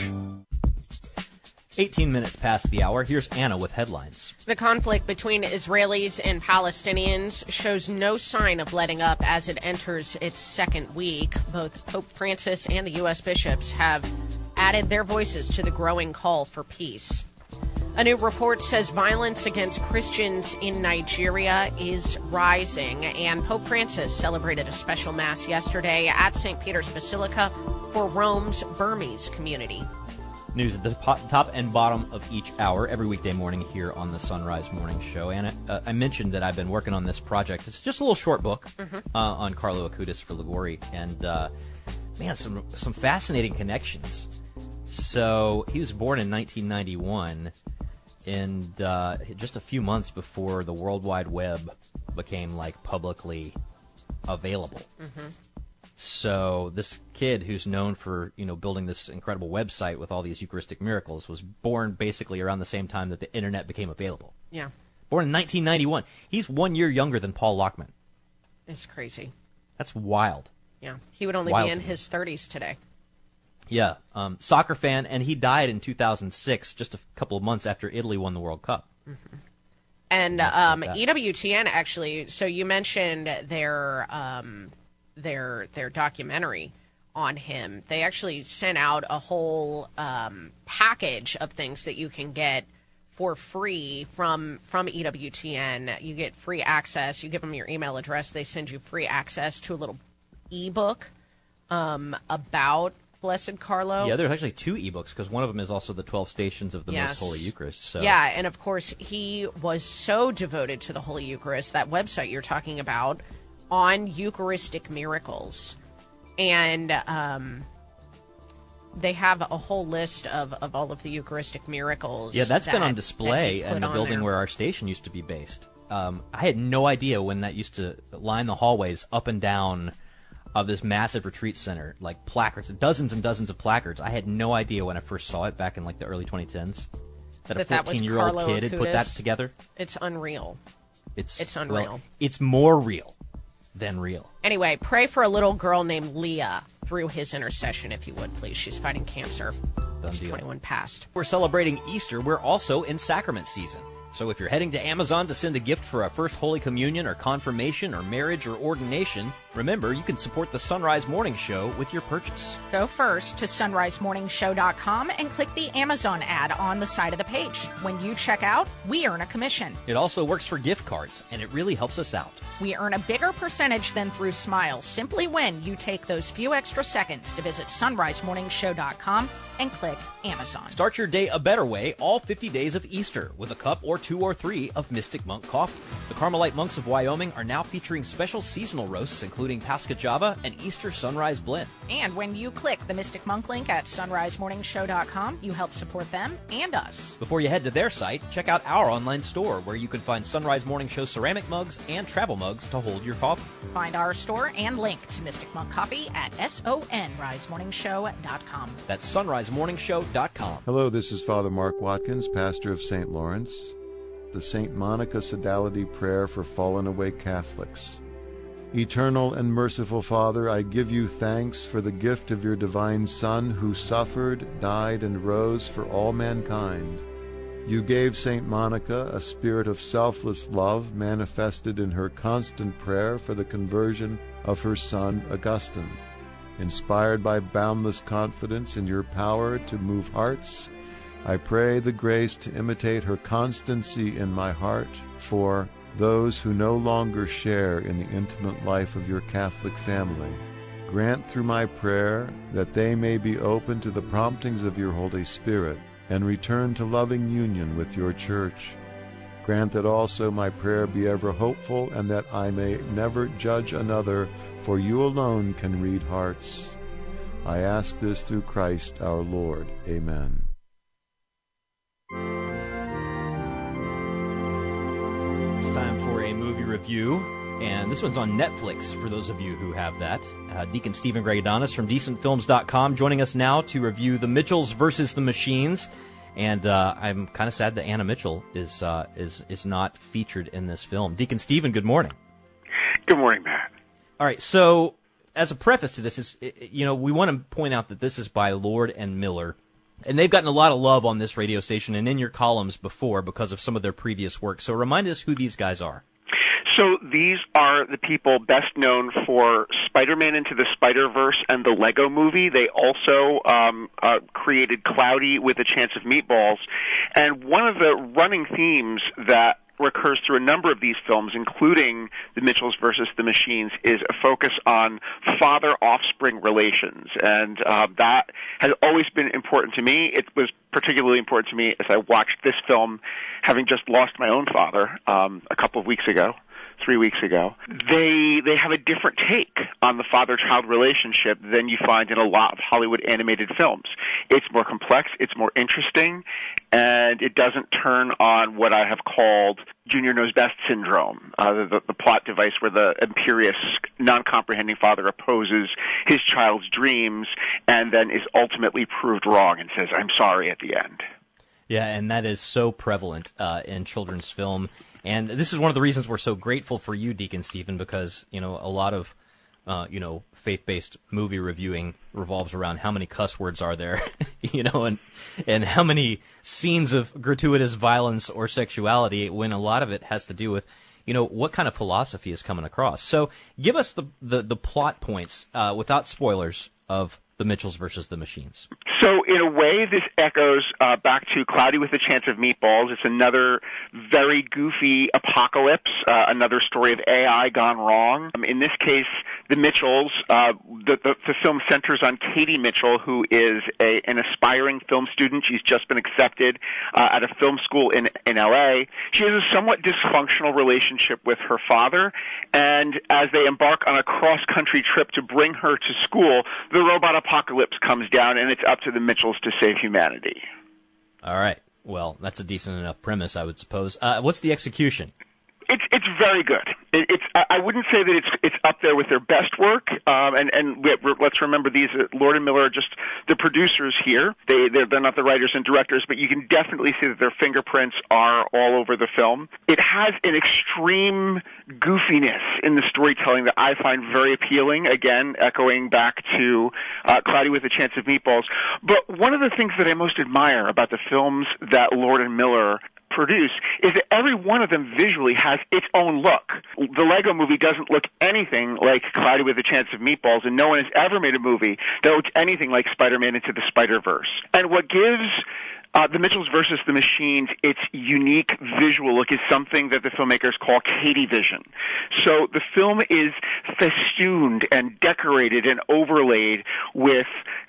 eighteen minutes past the hour. Here's Anna with headlines. The conflict between Israelis and Palestinians shows no sign of letting up as it enters its second week. Both Pope Francis and the U S bishops have added their voices to the growing call for peace. A new report says violence against Christians in Nigeria is rising, and Pope Francis celebrated a special mass yesterday at Saint Peter's Basilica for Rome's Burmese community. News at the top and bottom of each hour every weekday morning here on the Sunrise Morning Show. And uh, I mentioned that I've been working on this project. It's just a little short book mm-hmm. uh, on Carlo Acutis for Liguori. And, uh, man, some some fascinating connections. So he was born in nineteen ninety-one, and uh, just a few months before the World Wide Web became, like, publicly available. Mm-hmm. So this kid who's known for, you know, building this incredible website with all these Eucharistic miracles was born basically around the same time that the internet became available. Yeah. Born in nineteen ninety-one. He's one year younger than Paul Lockman. It's crazy. That's wild. Yeah. He would only wild. be in his thirties today. Yeah. Um, soccer fan, and he died in two thousand six, just a couple of months after Italy won the World Cup. Mm-hmm. And um, E W T N, actually, so you mentioned their... Um, their their documentary on him. They actually sent out a whole um, package of things that you can get for free from from E W T N. You get free access. You give them your email address. They send you free access to a little ebook um, about Blessed Carlo. Yeah, there's actually two ebooks because one of them is also the twelve Stations of the yes. Most Holy Eucharist. So. Yeah, and of course he was so devoted to the Holy Eucharist, that website you're talking about, on Eucharistic miracles. And um, they have a whole list of, of all of the Eucharistic miracles. Yeah, that's that, been on display in the building there. where our station used to be based. Um, I had no idea when that used to line the hallways up and down of this massive retreat center, like placards, dozens and dozens of placards. I had no idea when I first saw it back in like the early twenty tens that, that a fourteen-year-old kid had put that together. It's unreal. It's, it's unreal. Well, it's more real than real. Anyway, pray for a little girl named Leah through his intercession, if you would, please. She's fighting cancer. It's twenty-one past. We're celebrating Easter. We're also in sacrament season. So if you're heading to Amazon to send a gift for a First Holy Communion or confirmation or marriage or ordination, remember, you can support the Sunrise Morning Show with your purchase. Go first to sunrise morning show dot com and click the Amazon ad on the side of the page. When you check out, we earn a commission. It also works for gift cards, and it really helps us out. We earn a bigger percentage than through Smile simply when you take those few extra seconds to visit sunrise morning show dot com and click Amazon. Start your day a better way all fifty days of Easter with a cup or two or three of Mystic Monk Coffee. The Carmelite monks of Wyoming are now featuring special seasonal roasts, including Pasca Java and Easter Sunrise Blend. And when you click the Mystic Monk link at sunrise morning show dot com, you help support them and us. Before you head to their site, check out our online store, where you can find Sunrise Morning Show ceramic mugs and travel mugs to hold your coffee. Find our store and link to Mystic Monk Coffee at sunrise morning show dot com. That's sunrise morning show dot com. Hello, this is Father Mark Watkins, pastor of Saint Lawrence. The Saint Monica Sodality Prayer for Fallen Away Catholics. Eternal and merciful Father, I give you thanks for the gift of your divine Son, who suffered, died, and rose for all mankind. You gave Saint Monica a spirit of selfless love manifested in her constant prayer for the conversion of her son Augustine. Inspired by boundless confidence in your power to move hearts, I pray the grace to imitate her constancy in my heart for those who no longer share in the intimate life of your Catholic family. Grant through my prayer that they may be open to the promptings of your Holy Spirit and return to loving union with your Church. Grant that also my prayer be ever hopeful, and that I may never judge another, for you alone can read hearts. I ask this through Christ our Lord. Amen. It's time for a movie review, and this one's on Netflix for those of you who have that. Uh, Deacon Stephen Gregodanis from decent films dot com joining us now to review The Mitchells versus the Machines. And uh, I'm kind of sad that Anna Mitchell is uh, is is not featured in this film. Deacon Stephen, good morning. Good morning, Matt. All right, so as a preface to this, is you know we want to point out that this is by Lord and Miller. And they've gotten a lot of love on this radio station and in your columns before because of some of their previous work. So remind us who these guys are. So these are the people best known for Spider-Man Into the Spider-Verse and the Lego Movie. They also um, uh, created Cloudy with a Chance of Meatballs. And one of the running themes that recurs through a number of these films, including The Mitchells versus the Machines, is a focus on father-offspring relations. And uh, that has always been important to me. It was particularly important to me as I watched this film, having just lost my own father um, a couple of weeks ago. Three weeks ago, they they have a different take on the father-child relationship than you find in a lot of Hollywood animated films. It's more complex, it's more interesting, and it doesn't turn on what I have called Junior Knows Best syndrome, uh, the, the plot device where the imperious, non-comprehending father opposes his child's dreams and then is ultimately proved wrong and says, "I'm sorry" at the end. Yeah, and that is so prevalent uh, in children's film. And this is one of the reasons we're so grateful for you, Deacon Stephen, because, you know, a lot of, uh, you know, faith-based movie reviewing revolves around how many cuss words are there, you know, and and how many scenes of gratuitous violence or sexuality, when a lot of it has to do with, you know, what kind of philosophy is coming across. So give us the, the, the plot points, uh, without spoilers, of The Mitchells versus the Machines. So in a way, this echoes uh, back to Cloudy with a Chance of Meatballs. It's another very goofy apocalypse, uh, another story of A I gone wrong. Um, in this case, the Mitchells, uh, the, the, the film centers on Katie Mitchell, who is a, an aspiring film student. She's just been accepted uh, at a film school in, in L A. She has a somewhat dysfunctional relationship with her father, and as they embark on a cross-country trip to bring her to school, the robot apocalypse comes down, and it's up to the Mitchells to save humanity. All right. Well, that's a decent enough premise, I would suppose. Uh, what's the execution? It's it's very good. It, it's I wouldn't say that it's it's up there with their best work. Um, and and we, let's remember these uh, Lord and Miller are just the producers here. They they're, they're not the writers and directors, but you can definitely see that their fingerprints are all over the film. It has an extreme goofiness in the storytelling that I find very appealing. Again, echoing back to uh, Cloudy with a Chance of Meatballs. But one of the things that I most admire about the films that Lord and Miller produce is that every one of them visually has its own look. The Lego Movie doesn't look anything like Cloudy with a Chance of Meatballs, and no one has ever made a movie that looks anything like Spider-Man Into the Spider-Verse. And what gives Uh, The Mitchells versus the Machines, its unique visual look is something that the filmmakers call Katie Vision. So the film is festooned and decorated and overlaid with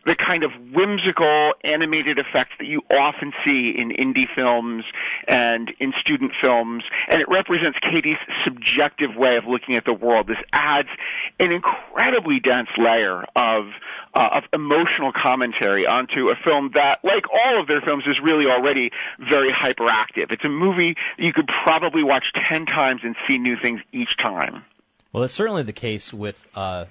the kind of whimsical animated effects that you often see in indie films and in student films, and it represents Katie's subjective way of looking at the world. This adds an incredibly dense layer of uh, of emotional commentary onto a film that, like all of their films, is really already very hyperactive. It's a movie that you could probably watch ten times and see new things each time. Well, it's certainly the case with, uh,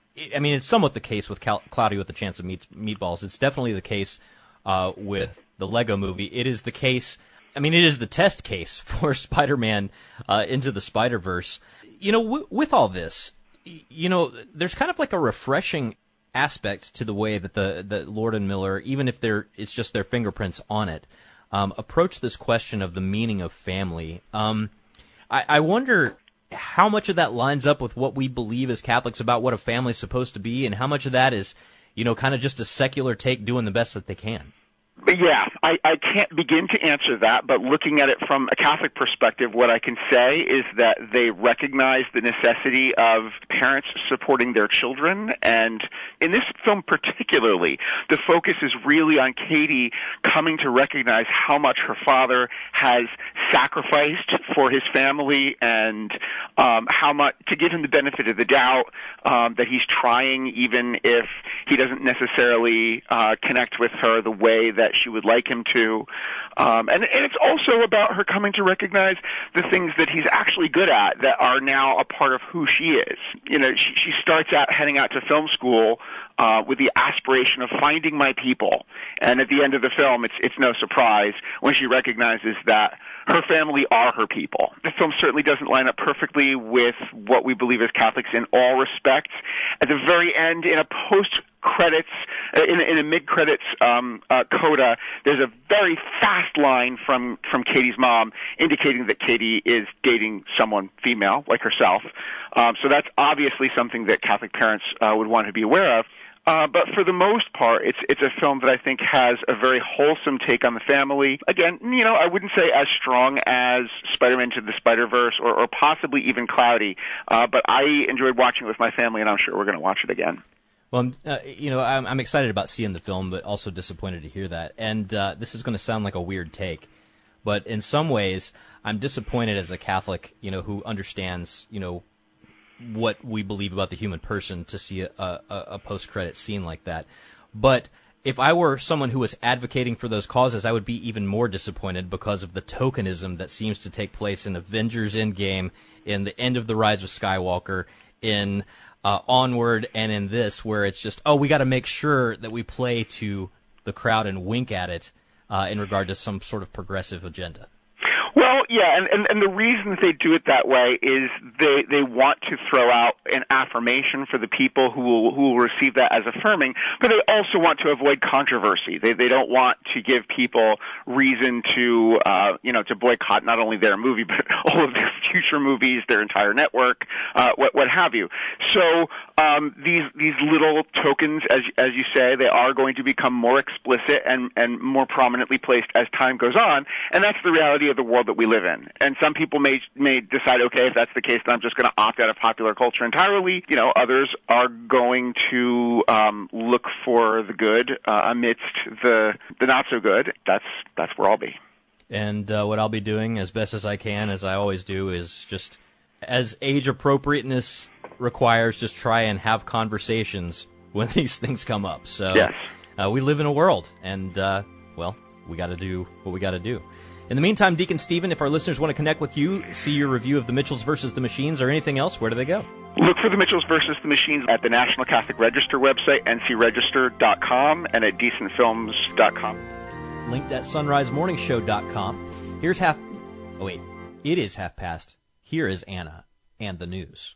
I mean, it's somewhat the case with Cal- Cloudy with a Chance of Meat- Meatballs. It's definitely the case uh, with the Lego Movie. It is the case, I mean, it is the test case for Spider-Man uh, Into the Spider-Verse. You know, w- with all this, you know, there's kind of like a refreshing aspect to the way that the that Lord and Miller, even if they're it's just their fingerprints on it, um, approach this question of the meaning of family. Um, I, I wonder how much of that lines up with what we believe as Catholics about what a family is supposed to be, and how much of that is, you know, kind of just a secular take doing the best that they can. Yeah, I, I can't begin to answer that, but looking at it from a Catholic perspective, what I can say is that they recognize the necessity of parents supporting their children, and in this film particularly, the focus is really on Katie coming to recognize how much her father has sacrificed for his family, and um, how much, to give him the benefit of the doubt, um, that he's trying even if he doesn't necessarily uh, connect with her the way that she would like him to. Um, and, and it's also about her coming to recognize the things that he's actually good at that are now a part of who she is. You know, she, she starts out heading out to film school uh, with the aspiration of finding my people. And at the end of the film, it's, it's no surprise when she recognizes that her family are her people. The film certainly doesn't line up perfectly with what we believe as Catholics in all respects. At the very end, in a post-credits, in, in a mid-credits um, uh, coda, there's a very fast line from, from Katie's mom indicating that Katie is dating someone female, like herself. Um, so that's obviously something that Catholic parents uh, would want to be aware of. Uh, but for the most part, it's it's a film that I think has a very wholesome take on the family. Again, you know, I wouldn't say as strong as Spider-Man to the Spider-Verse or, or possibly even Cloudy, uh, but I enjoyed watching it with my family, and I'm sure we're going to watch it again. Well, uh, you know, I'm, I'm excited about seeing the film, but also disappointed to hear that. And uh, this is going to sound like a weird take, but in some ways, I'm disappointed as a Catholic, you know, who understands, you know, what we believe about the human person to see a, a, a post-credit scene like that. But if I were someone who was advocating for those causes, I would be even more disappointed because of the tokenism that seems to take place in Avengers Endgame, in the end of The Rise of Skywalker, in uh, Onward, and in this, where it's just, oh, we got to make sure that we play to the crowd and wink at it uh, in regard to some sort of progressive agenda. Well, yeah, and, and, and the reason that they do it that way is they they want to throw out an affirmation for the people who will who will receive that as affirming, but they also want to avoid controversy. They they don't want to give people reason to uh, you know to boycott not only their movie but all of their future movies, their entire network, uh, what what have you. So um, these these little tokens, as as you say, they are going to become more explicit and and more prominently placed as time goes on, and that's the reality of the world that we live in. And some people may may decide, okay, if that's the case, then I'm just going to opt out of popular culture entirely. You know, others are going to um, look for the good uh, amidst the the not so good. That's that's where I'll be. And uh, what I'll be doing as best as I can, as I always do, is just as age appropriateness requires, just try and have conversations when these things come up. So yes. uh, we live in a world, and uh, well, we got to do what we got to do. In the meantime, Deacon Stephen, if our listeners want to connect with you, see your review of The Mitchells versus the Machines or anything else, where do they go? Look for The Mitchells versus the Machines at the National Catholic Register website, n c register dot com, and at decent films dot com. Linked at sunrise morning show dot com. Here's half... Oh, wait. It is half past. Here is Anna and the news.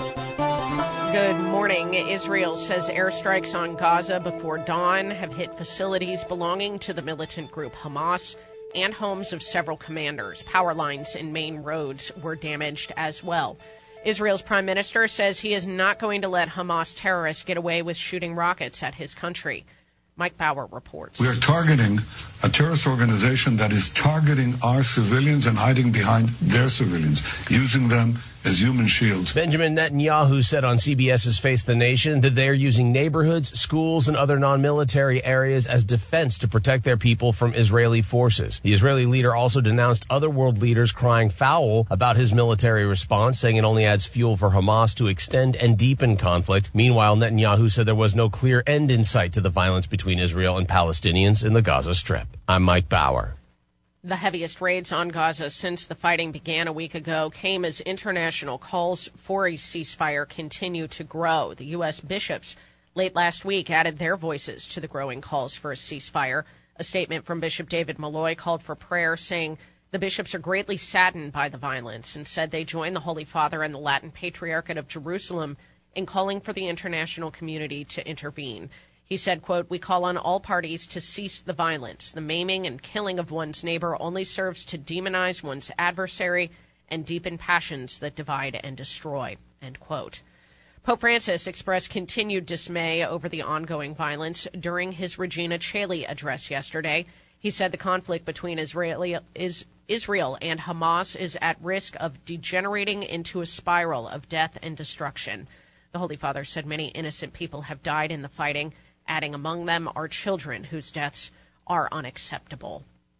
Good morning. Israel says airstrikes on Gaza before dawn have hit facilities belonging to the militant group Hamas and homes of several commanders. Power lines and main roads were damaged as well. Israel's prime minister says he is not going to let Hamas terrorists get away with shooting rockets at his country. Mike Bauer reports. We are targeting a terrorist organization that is targeting our civilians and hiding behind their civilians, using them as human shields. Benjamin Netanyahu said on CBS's Face the Nation that they are using neighborhoods, schools, and other non-military areas as defense to protect their people from Israeli forces. The Israeli leader also denounced other world leaders crying foul about his military response, saying it only adds fuel for Hamas to extend and deepen conflict. Meanwhile, Netanyahu said there was no clear end in sight to the violence between Israel and Palestinians in the Gaza Strip. I'm Mike Bauer. The heaviest raids on Gaza since the fighting began a week ago came as international calls for a ceasefire continue to grow. The U S bishops late last week added their voices to the growing calls for a ceasefire. A statement from Bishop David Malloy called for prayer, saying the bishops are greatly saddened by the violence and said they join the Holy Father and the Latin Patriarchate of Jerusalem in calling for the international community to intervene. He said, quote, "We call on all parties to cease the violence. The maiming and killing of one's neighbor only serves to demonize one's adversary and deepen passions that divide and destroy," end quote. Pope Francis expressed continued dismay over the ongoing violence during his Regina Coeli address yesterday. He said the conflict between Israeli, is, Israel and Hamas is at risk of degenerating into a spiral of death and destruction. The Holy Father said many innocent people have died in the fighting, adding among them are children whose deaths are unacceptable.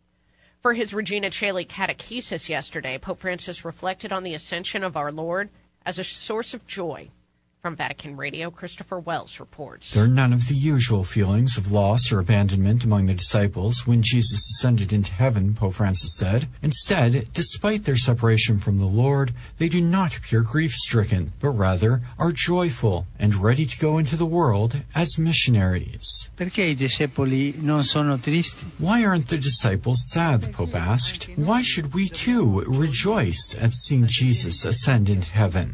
For his Regina Coeli catechesis yesterday, Pope Francis reflected on the ascension of our Lord as a source of joy. From Vatican Radio, Christopher Wells reports. There are none of the usual feelings of loss or abandonment among the disciples when Jesus ascended into heaven, Pope Francis said. Instead, despite their separation from the Lord, they do not appear grief-stricken, but rather are joyful and ready to go into the world as missionaries. Perché i discepoli non sono tristi? Why aren't the disciples sad, the Pope asked. Why should we too rejoice at seeing Jesus ascend into heaven?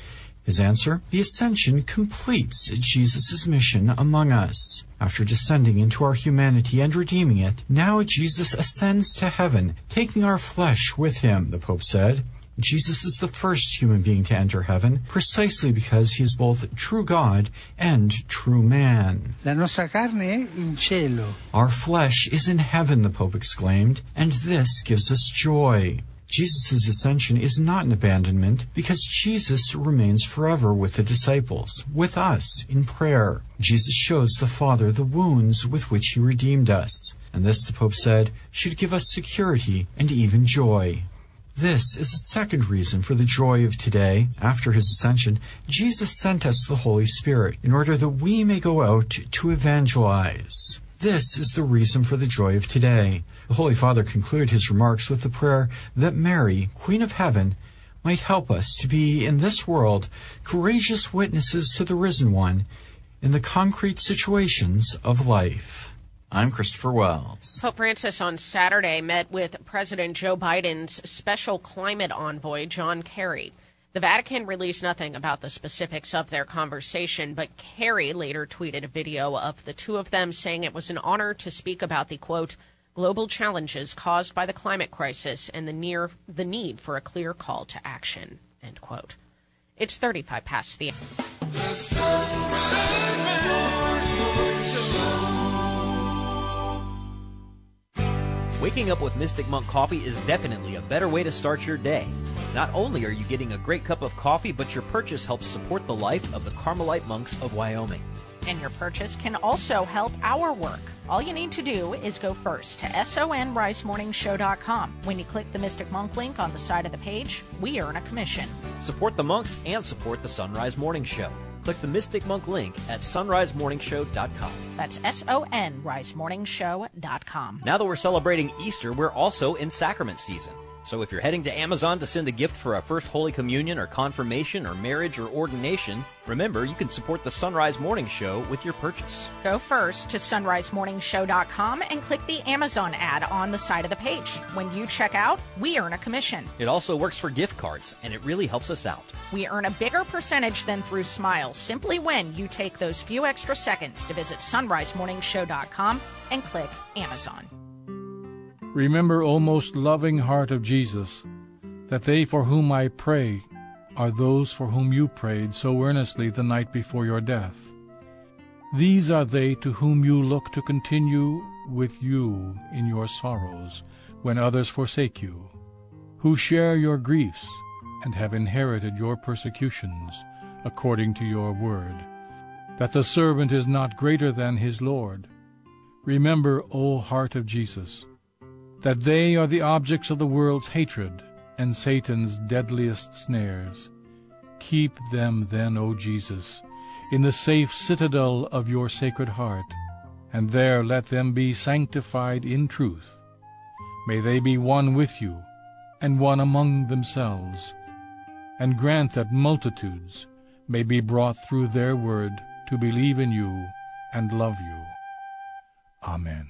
His answer, the ascension completes Jesus' mission among us. After descending into our humanity and redeeming it, now Jesus ascends to heaven, taking our flesh with him, the Pope said. Jesus is the first human being to enter heaven, precisely because he is both true God and true man. La nostra carne è in cielo. Our flesh is in heaven, the Pope exclaimed, and this gives us joy. Jesus' ascension is not an abandonment because Jesus remains forever with the disciples, with us, in prayer. Jesus shows the Father the wounds with which he redeemed us, and this, the Pope said, should give us security and even joy. This is the second reason for the joy of today. After his ascension, Jesus sent us the Holy Spirit in order that we may go out to evangelize. This is the reason for the joy of today. The Holy Father concluded his remarks with the prayer that Mary, Queen of Heaven, might help us to be, in this world, courageous witnesses to the Risen One in the concrete situations of life. I'm Christopher Wells. Pope Francis on Saturday met with President Joe Biden's special climate envoy, John Kerry. The Vatican released nothing about the specifics of their conversation, but Kerry later tweeted a video of the two of them saying it was an honor to speak about the, quote, global challenges caused by the climate crisis and the near the need for a clear call to action, end quote. It's thirty-five past the... the Waking up with Mystic Monk Coffee is definitely a better way to start your day. Not only are you getting a great cup of coffee, but your purchase helps support the life of the Carmelite monks of Wyoming. And your purchase can also help our work. All you need to do is go first to son rise morning show dot com. When you click the Mystic Monk link on the side of the page, we earn a commission. Support the monks and support the Sunrise Morning Show. Click the Mystic Monk link at sunrise morning show dot com. That's son rise morning show dot com. Now that we're celebrating Easter, we're also in sacrament season. So if you're heading to Amazon to send a gift for a First Holy Communion or confirmation or marriage or ordination, remember you can support the Sunrise Morning Show with your purchase. Go first to sunrise morning show dot com and click the Amazon ad on the side of the page. When you check out, we earn a commission. It also works for gift cards, and it really helps us out. We earn a bigger percentage than through Smile simply when you take those few extra seconds to visit sunrise morning show dot com and click Amazon. Remember, O most loving heart of Jesus, that they for whom I pray are those for whom you prayed so earnestly the night before your death. These are they to whom you look to continue with you in your sorrows when others forsake you, who share your griefs and have inherited your persecutions, according to your word, that the servant is not greater than his Lord. Remember, O heart of Jesus, that they are the objects of the world's hatred and Satan's deadliest snares. Keep them then, O Jesus, in the safe citadel of your sacred heart, and there let them be sanctified in truth. May they be one with you, and one among themselves, and grant that multitudes may be brought through their word to believe in you and love you. Amen.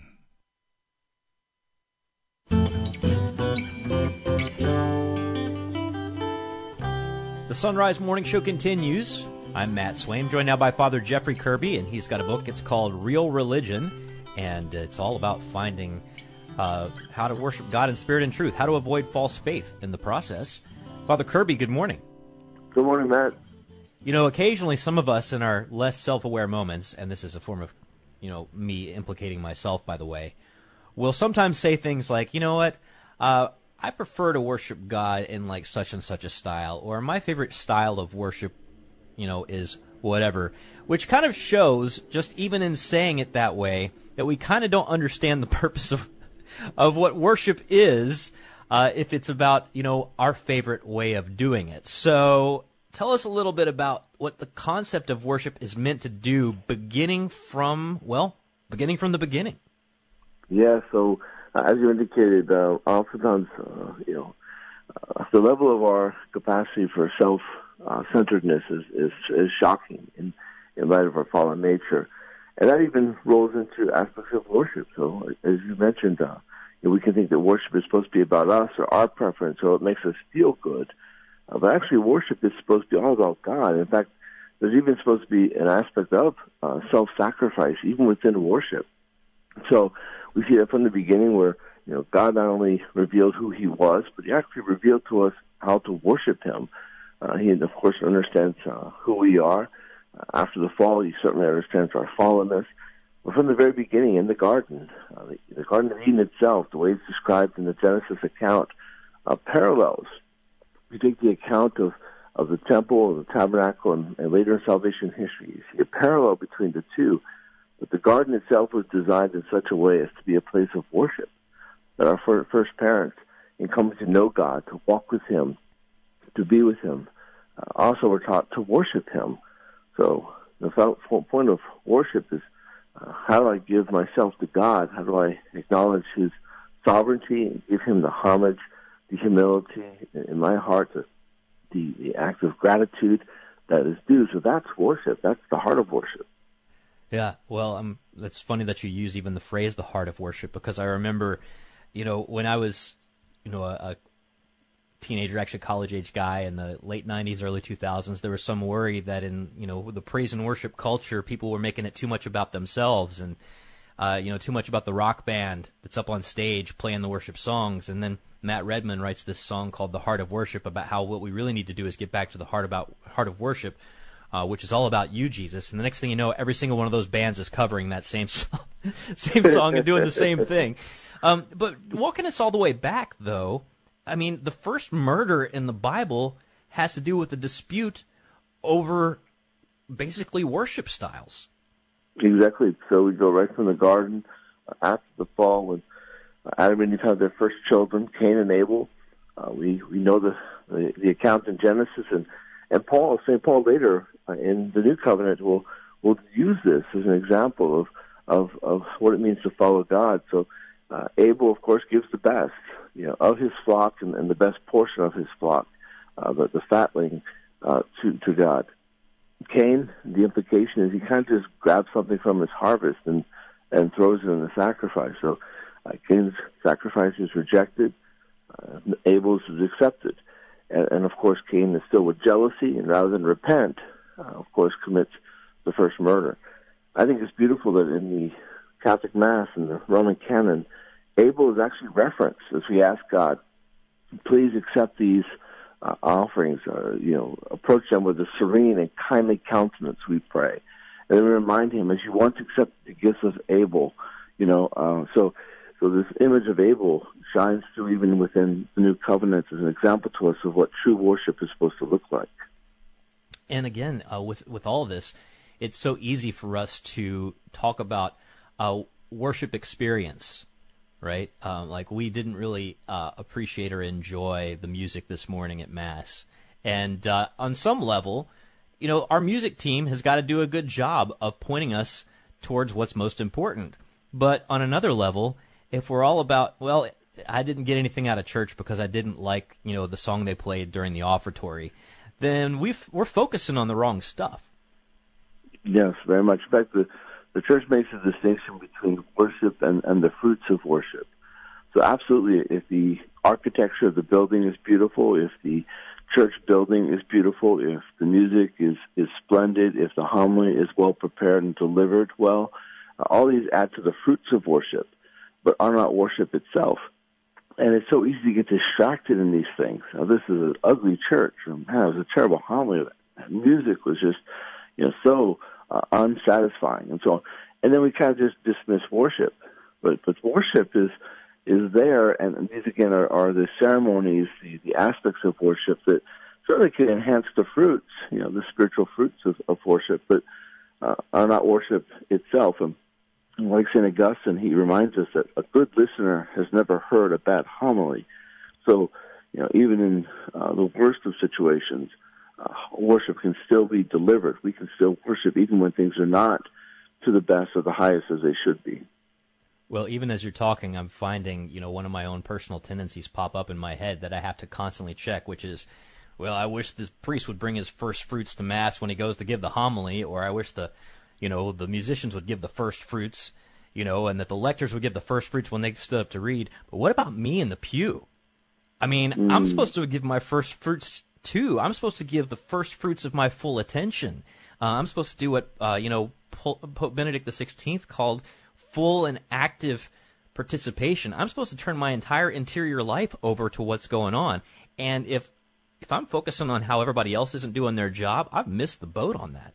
The Sunrise Morning Show continues. I'm Matt Swain, joined now by Father Jeffrey Kirby, and he's got a book. It's called Real Religion, and it's all about finding uh, how to worship God in spirit and truth, how to avoid false faith in the process. Father Kirby, good morning. Good morning, Matt. You know, occasionally some of us in our less self-aware moments, and this is a form of, you know, me implicating myself, by the way, will sometimes say things like, you know what, uh, I prefer to worship God in like such and such a style, or my favorite style of worship, you know, is whatever, which kind of shows, just even in saying it that way, that we kind of don't understand the purpose of of what worship is, uh, if it's about, you know, our favorite way of doing it. So tell us a little bit about what the concept of worship is meant to do, beginning from, well, beginning from the beginning. Yeah, so uh, as you indicated, uh, oftentimes, uh, you know, uh, the level of our capacity for self-centeredness uh, is, is is shocking in, in light of our fallen nature. And that even rolls into aspects of worship. So, as you mentioned, uh, you know, we can think that worship is supposed to be about us or our preference, so it makes us feel good. Uh, but actually, worship is supposed to be all about God. In fact, there's even supposed to be an aspect of uh, self-sacrifice, even within worship. So we see that from the beginning where, you know, God not only revealed who he was, but he actually revealed to us how to worship him. Uh, he, of course, understands uh, who we are. After the fall, he certainly understands our fallenness. But from the very beginning, in the garden, uh, the, the Garden of Eden itself, the way it's described in the Genesis account, uh, parallels. We take the account of, of the temple, the tabernacle, and, and later in salvation history. You see a parallel between the two. But the garden itself was designed in such a way as to be a place of worship, that our first parents, in coming to know God, to walk with him, to be with him, uh, also were taught to worship him. So the point of worship is, uh, how do I give myself to God? How do I acknowledge his sovereignty and give him the homage, the humility in my heart, the, the, the act of gratitude that is due? So that's worship. That's the heart of worship. Yeah, well, um, that's funny that you use even the phrase "the heart of worship," because I remember, you know, when I was, you know, a, a teenager, actually college-age guy in the late nineties, early two thousands, there was some worry that in, you know, the praise and worship culture, people were making it too much about themselves and, uh, you know, too much about the rock band that's up on stage playing the worship songs. And then Matt Redman writes this song called "The Heart of Worship" about how what we really need to do is get back to the heart about heart of worship, uh, which is all about you, Jesus. And the next thing you know, every single one of those bands is covering that same song, same song and doing the same thing. Um, but walking us all the way back, though, I mean, the first murder in the Bible has to do with the dispute over basically worship styles. Exactly. So we go right from the garden uh, after the fall when Adam and Eve had their first children, Cain and Abel. Uh, we we know the, the the account in Genesis, and and Paul, Saint Paul later uh, in the New Covenant will will use this as an example of of of what it means to follow God. So uh, Abel, of course, gives the best, you know, of his flock and, and the best portion of his flock, uh, the, the fatling, uh, to, to God. Cain, the implication is he kind of just grabs something from his harvest and, and throws it in the sacrifice. So uh, Cain's sacrifice is rejected, uh, Abel's is accepted. And, and, of course, Cain is still with jealousy, and rather than repent, uh, of course, commits the first murder. I think it's beautiful that in the Catholic Mass and the Roman canon, Abel is actually referenced as we ask God, please accept these uh, offerings, uh, you know, approach them with a serene and kindly countenance, we pray. And then we remind him, as you want to accept the gifts of Abel, you know, uh, so So this image of Abel shines through even within the New Covenant as an example to us of what true worship is supposed to look like. And again, uh, with with all of this, it's so easy for us to talk about uh, worship experience, right? Um, like we didn't really uh, appreciate or enjoy the music this morning at Mass. And uh, on some level, you know, our music team has got to do a good job of pointing us towards what's most important. But on another level, if we're all about, well, I didn't get anything out of church because I didn't like, you know, the song they played during the offertory, then we've, we're focusing on the wrong stuff. Yes, very much. In fact, the, the church makes a distinction between worship and, and the fruits of worship. So absolutely, if the architecture of the building is beautiful, if the church building is beautiful, if the music is, is splendid, if the homily is well prepared and delivered well, uh, all these add to the fruits of worship, but are not worship itself. And it's so easy to get distracted in these things. Now, this is an ugly church. Man, it was a terrible homily. The music was just, you know, so uh, unsatisfying and so on. And then we kind of just dismiss worship. But but worship is is there, and these again are, are the ceremonies, the, the aspects of worship that certainly can enhance the fruits, you know, the spiritual fruits of, of worship, but uh, are not worship itself. And like Saint Augustine, he reminds us that a good listener has never heard a bad homily. So, you know, even in uh, the worst of situations, uh, worship can still be delivered. We can still worship even when things are not to the best or the highest as they should be. Well, even as you're talking, I'm finding, you know, one of my own personal tendencies pop up in my head that I have to constantly check, which is, well, I wish the priest would bring his first fruits to Mass when he goes to give the homily, or I wish the You know, the musicians would give the first fruits, you know, and that the lectors would give the first fruits when they stood up to read. But what about me in the pew? I mean, mm. I'm supposed to give my first fruits, too. I'm supposed to give the first fruits of my full attention. Uh, I'm supposed to do what, uh, you know, Pope Benedict the sixteenth called full and active participation. I'm supposed to turn my entire interior life over to what's going on. And if if I'm focusing on how everybody else isn't doing their job, I've missed the boat on that.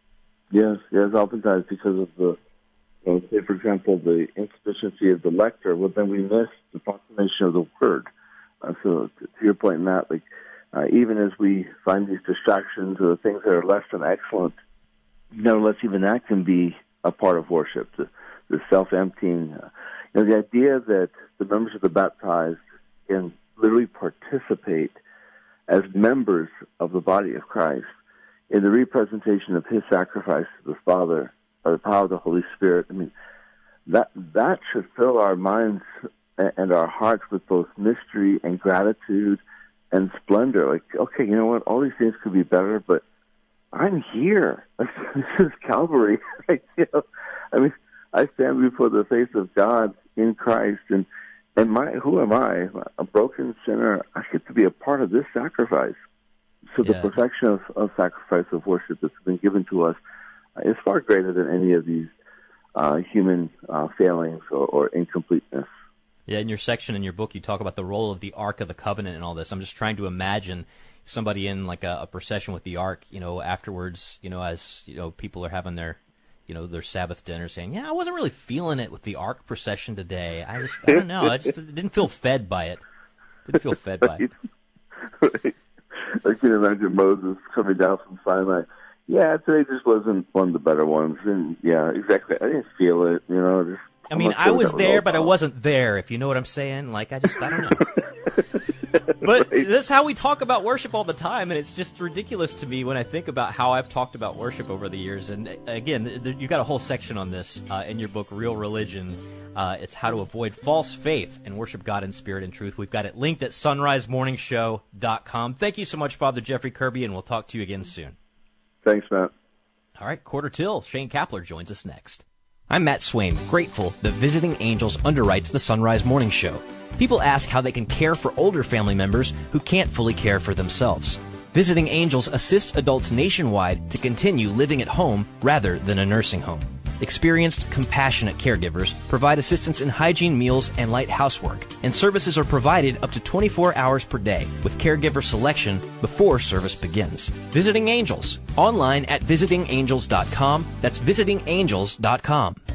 Yes, yes, oftentimes because of the, you know, say, for example, the insufficiency of the lector, well, then we miss the proclamation of the word. Uh, so to your point, Matt, like, uh, even as we find these distractions or the things that are less than excellent, nevertheless, even that can be a part of worship, the, the self-emptying. Uh, you know, the idea that the members of the baptized can literally participate as members of the body of Christ in the representation of his sacrifice to the Father by the power of the Holy Spirit. I mean, that that should fill our minds and our hearts with both mystery and gratitude and splendor. Like, okay, you know what? All these things could be better, but I'm here. This is Calvary. Like, you know, I mean, I stand before the face of God in Christ, and and my who am I? A broken sinner. I get to be a part of this sacrifice. So the yeah. perfection of, of sacrifice of worship that's been given to us uh, is far greater than any of these uh, human uh, failings or, or incompleteness. Yeah, in your section in your book, you talk about the role of the Ark of the Covenant and all this. I'm just trying to imagine somebody in like a, a procession with the Ark, you know, afterwards, you know, as you know, people are having their, you know, their Sabbath dinner, saying, "Yeah, I wasn't really feeling it with the Ark procession today. I just, I don't know, I just didn't feel fed by it. Didn't feel fed by it." Right. I can imagine Moses coming down from Sinai. Yeah, today just wasn't one of the better ones. And yeah, exactly. I didn't feel it, you know. Just, I mean, I was there, but I wasn't there, if you know what I'm saying. Like, I just, I don't know. But right. That's how we talk about worship all the time, and it's just ridiculous to me when I think about how I've talked about worship over the years. And again, you've got a whole section on this uh, in your book, Real Religion. Uh, it's how to avoid false faith and worship God in spirit and truth. We've got it linked at sunrise morning show dot com. Thank you so much, Father Jeffrey Kirby, and we'll talk to you again soon. Thanks, Matt. All right, quarter till. Shane Kapler joins us next. I'm Matt Swaim, grateful that Visiting Angels underwrites the Sunrise Morning Show. People ask how they can care for older family members who can't fully care for themselves. Visiting Angels assists adults nationwide to continue living at home rather than a nursing home. Experienced, compassionate caregivers provide assistance in hygiene, meals, and light housework, and services are provided up to twenty-four hours per day with caregiver selection before service begins. Visiting Angels, online at visiting angels dot com. That's visiting angels dot com.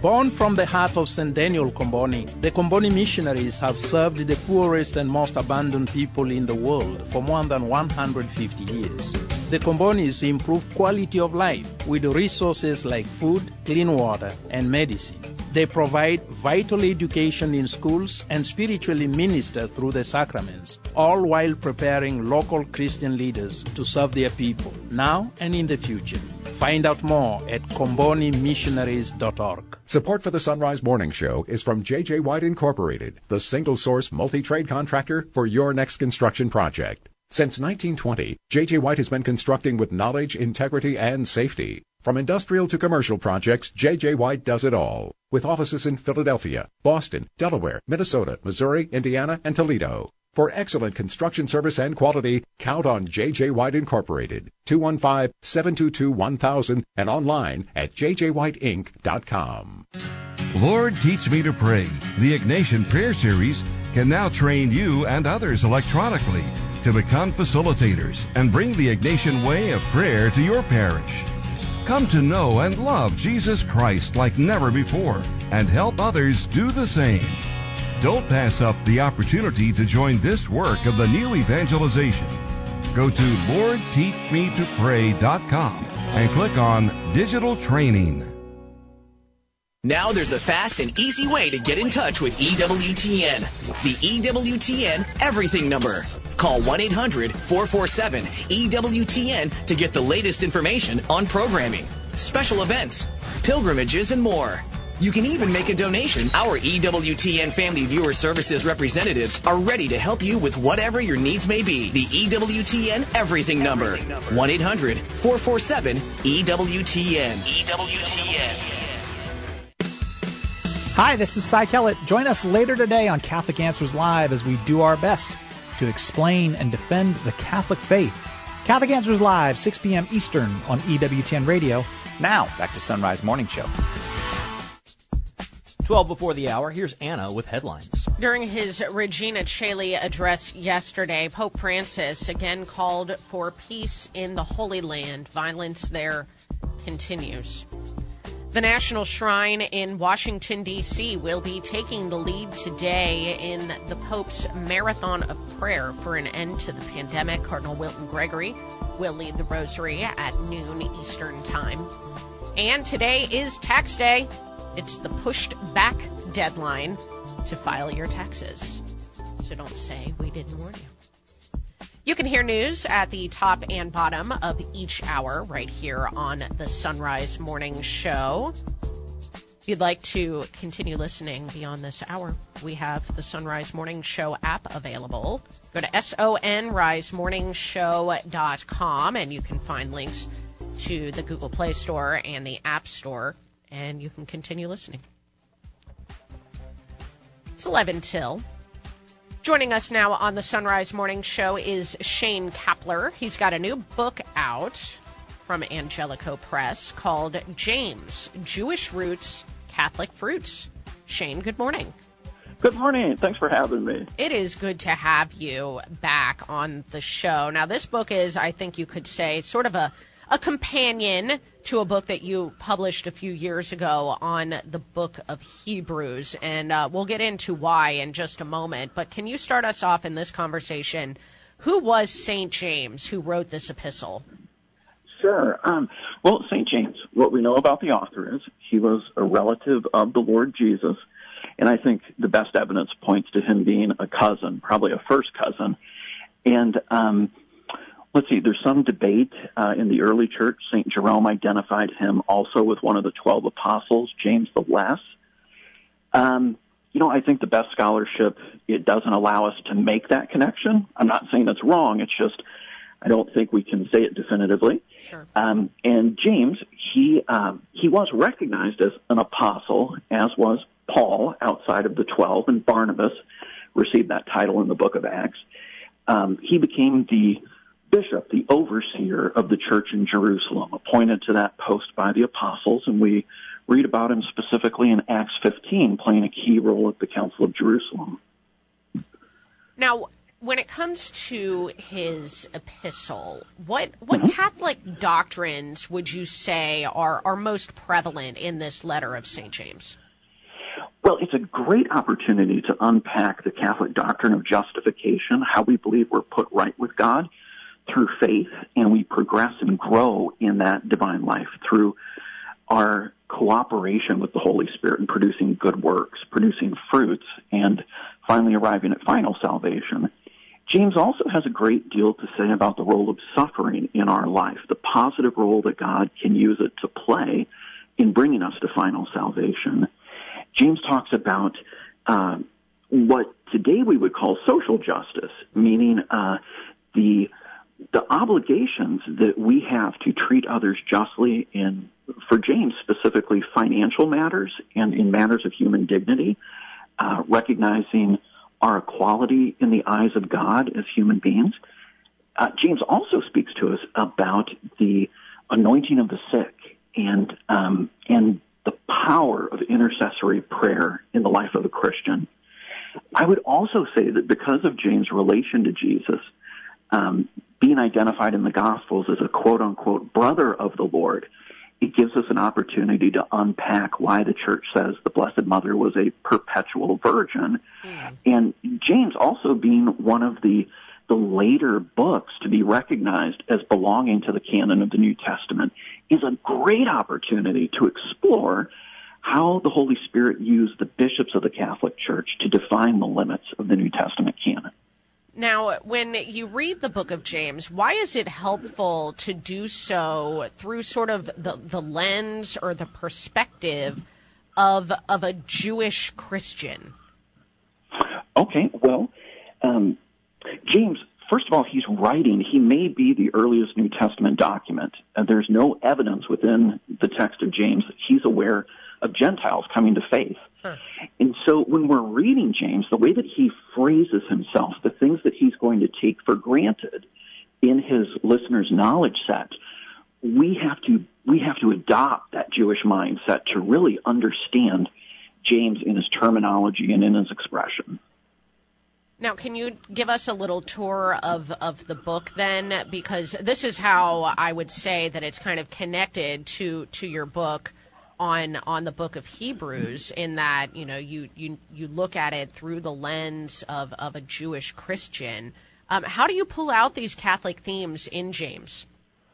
Born from the heart of Saint Daniel Comboni, the Comboni missionaries have served the poorest and most abandoned people in the world for more than one hundred fifty years. The Combonis improve quality of life with resources like food, clean water, and medicine. They provide vital education in schools and spiritually minister through the sacraments, all while preparing local Christian leaders to serve their people, now and in the future. Find out more at comboni missionaries dot org. Support for the Sunrise Morning Show is from J J. White Incorporated, the single-source multi-trade contractor for your next construction project. Since nineteen twenty, J J. White has been constructing with knowledge, integrity, and safety. From industrial to commercial projects, J J. White does it all. With offices in Philadelphia, Boston, Delaware, Minnesota, Missouri, Indiana, and Toledo. For excellent construction service and quality, count on J J. White Incorporated. two one five, seven two two, one thousand and online at j j white inc dot com. Lord, Teach Me to Pray, the Ignatian Prayer Series, can now train you and others electronically to become facilitators and bring the Ignatian way of prayer to your parish. Come to know and love Jesus Christ like never before and help others do the same. Don't pass up the opportunity to join this work of the new evangelization. Go to lord teach me to pray dot com and click on Digital Training. Now there's a fast and easy way to get in touch with E W T N. The E W T N Everything Number. Call one eight hundred, four four seven, E W T N to get the latest information on programming, special events, pilgrimages, and more. You can even make a donation. Our E W T N Family Viewer Services representatives are ready to help you with whatever your needs may be. The E W T N Everything Number. one eight hundred, four four seven, E W T N. E W T N. Hi, this is Cy Kellett. Join us later today on Catholic Answers Live as we do our best to explain and defend the Catholic faith. Catholic Answers Live, six p.m. Eastern on E W T N Radio. Now, back to Sunrise Morning Show. twelve before the hour, here's Anna with headlines. During his Regina Coeli address yesterday, Pope Francis again called for peace in the Holy Land. Violence there continues. The National Shrine in Washington, D C will be taking the lead today in the Pope's Marathon of Prayer for an end to the pandemic. Cardinal Wilton Gregory will lead the rosary at noon Eastern Time. And today is tax day. It's the pushed back deadline to file your taxes. So don't say we didn't warn you. You can hear news at the top and bottom of each hour right here on the Sunrise Morning Show. If you'd like to continue listening beyond this hour, we have the Sunrise Morning Show app available. Go to son rise morning show dot com and you can find links to the Google Play Store and the App Store, and you can continue listening. It's eleven till. Joining us now on the Sunrise Morning Show is Shane Kapler. He's got a new book out from Angelico Press called James, Jewish Roots, Catholic Fruits. Shane, good morning. Good morning. Thanks for having me. It is good to have you back on the show. Now, this book is, I think you could say, sort of a, a companion to a book that you published a few years ago on the book of Hebrews, and uh, we'll get into why in just a moment. But can you start us off in this conversation? Who was Saint James who wrote this epistle? Sure. Um, well, Saint James, what we know about the author is he was a relative of the Lord Jesus, and I think the best evidence points to him being a cousin, probably a first cousin. And um let's see, there's some debate uh, in the early church. Saint Jerome identified him also with one of the twelve apostles, James the Less. Um, you know, I think the best scholarship, it doesn't allow us to make that connection. I'm not saying that's wrong. It's just I don't think we can say it definitively. Sure. Um, and James, he um, he was recognized as an apostle, as was Paul outside of the twelve, and Barnabas received that title in the book of Acts. Um, he became the bishop, the overseer of the church in Jerusalem, appointed to that post by the apostles, and we read about him specifically in Acts fifteen, playing a key role at the Council of Jerusalem. Now, when it comes to his epistle, what what Mm-hmm. Catholic doctrines would you say are, are most prevalent in this letter of Saint James? Well, it's a great opportunity to unpack the Catholic doctrine of justification, how we believe we're put right with God through faith, and we progress and grow in that divine life through our cooperation with the Holy Spirit in producing good works, producing fruits, and finally arriving at final salvation. James also has a great deal to say about the role of suffering in our life, the positive role that God can use it to play in bringing us to final salvation. James talks about uh, what today we would call social justice, meaning uh, the the obligations that we have to treat others justly in, for James specifically, financial matters and in matters of human dignity, uh, recognizing our equality in the eyes of God as human beings. Uh, James also speaks to us about the anointing of the sick and um, and the power of intercessory prayer in the life of a Christian. I would also say that because of James' relation to Jesus, um, being identified in the Gospels as a quote-unquote brother of the Lord, it gives us an opportunity to unpack why the Church says the Blessed Mother was a perpetual virgin. Mm. And James also being one of the the later books to be recognized as belonging to the canon of the New Testament is a great opportunity to explore how the Holy Spirit used the bishops of the Catholic Church to define the limits of the New Testament canon. Now, when you read the book of James, why is it helpful to do so through sort of the, the lens or the perspective of of a Jewish Christian? Okay, well, um, James, first of all, he's writing, he may be the earliest New Testament document. Uh, there's no evidence within the text of James that he's aware of Gentiles coming to faith. Huh. And so when we're reading James, the way that he phrases himself, the things that he's going to take for granted in his listeners' knowledge set, we have to we have to adopt that Jewish mindset to really understand James in his terminology and in his expression. Now, can you give us a little tour of, of the book then? Because this is how I would say that it's kind of connected to, to your book on on the book of Hebrews, in that, you know, you, you, you look at it through the lens of, of a Jewish Christian. Um, how do you pull out these Catholic themes in James?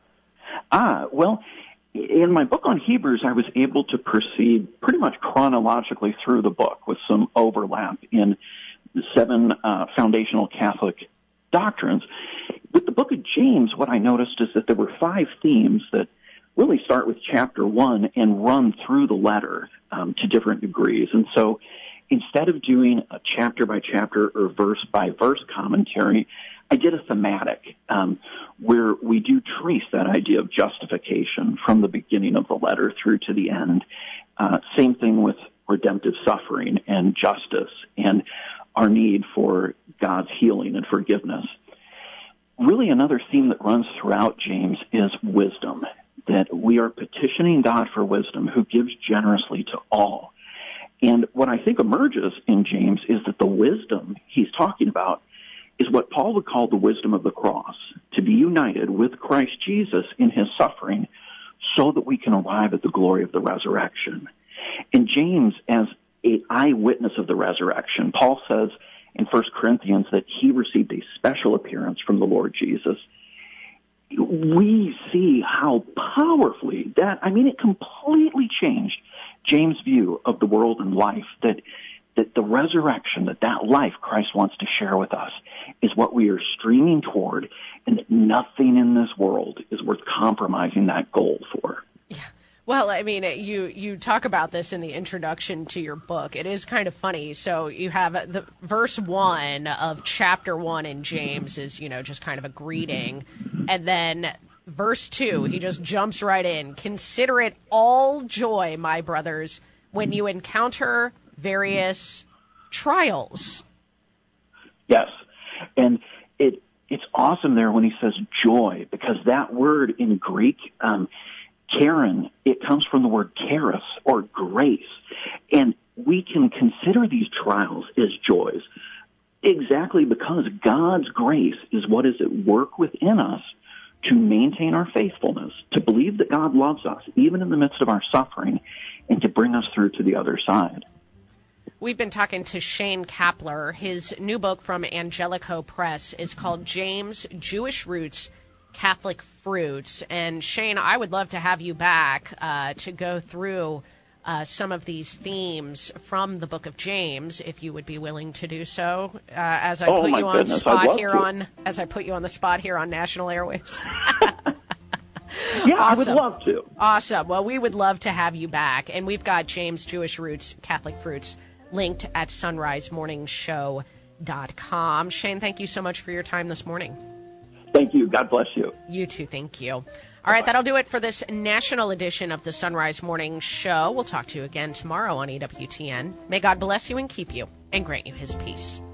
Ah, well, in my book on Hebrews, I was able to proceed pretty much chronologically through the book with some overlap in the seven uh, foundational Catholic doctrines. With the book of James, what I noticed is that there were five themes that really start with chapter one and run through the letter um, to different degrees. And so instead of doing a chapter-by-chapter or verse-by-verse commentary, I did a thematic um, where we do trace that idea of justification from the beginning of the letter through to the end. Uh, same thing with redemptive suffering and justice and our need for God's healing and forgiveness. Really, another theme that runs throughout James is wisdom, that we are petitioning God for wisdom, who gives generously to all. And what I think emerges in James is that the wisdom he's talking about is what Paul would call the wisdom of the cross, to be united with Christ Jesus in his suffering so that we can arrive at the glory of the resurrection. And James, as an eyewitness of the resurrection, Paul says in First Corinthians that he received a special appearance from the Lord Jesus. We see how powerfully that, I mean, it completely changed James' view of the world and life, that that the resurrection, that that life Christ wants to share with us is what we are streaming toward, and that nothing in this world is worth compromising that goal for. Yeah. Well, I mean, you, you talk about this in the introduction to your book. It is kind of funny. So you have the verse one of chapter one in James is, you know, just kind of a greeting. And then verse two, he just jumps right in. Consider it all joy, my brothers, when you encounter various trials. Yes. And it it's awesome there when he says joy, because that word in Greek, um, Karen, it comes from the word charis, or grace. And we can consider these trials as joys. Exactly, because God's grace is what is at work within us to maintain our faithfulness, to believe that God loves us, even in the midst of our suffering, and to bring us through to the other side. We've been talking to Shane Kapler. His new book from Angelico Press is called James, Jewish Roots, Catholic Fruits. And Shane, I would love to have you back uh, to go through uh, some of these themes from the book of James, if you would be willing to do so, uh, as I oh, put my you on goodness, spot here to. on as I put you on the spot here on National Airwaves. Yeah, awesome. I would love to. Awesome. Well, we would love to have you back. And we've got James, Jewish Roots, Catholic Fruits linked at sunrise morning show dot com. Shane, thank you so much for your time this morning. Thank you. God bless you. You too. Thank you. All right, that'll do it for this national edition of the Sunrise Morning Show. We'll talk to you again tomorrow on E W T N. May God bless you and keep you and grant you his peace.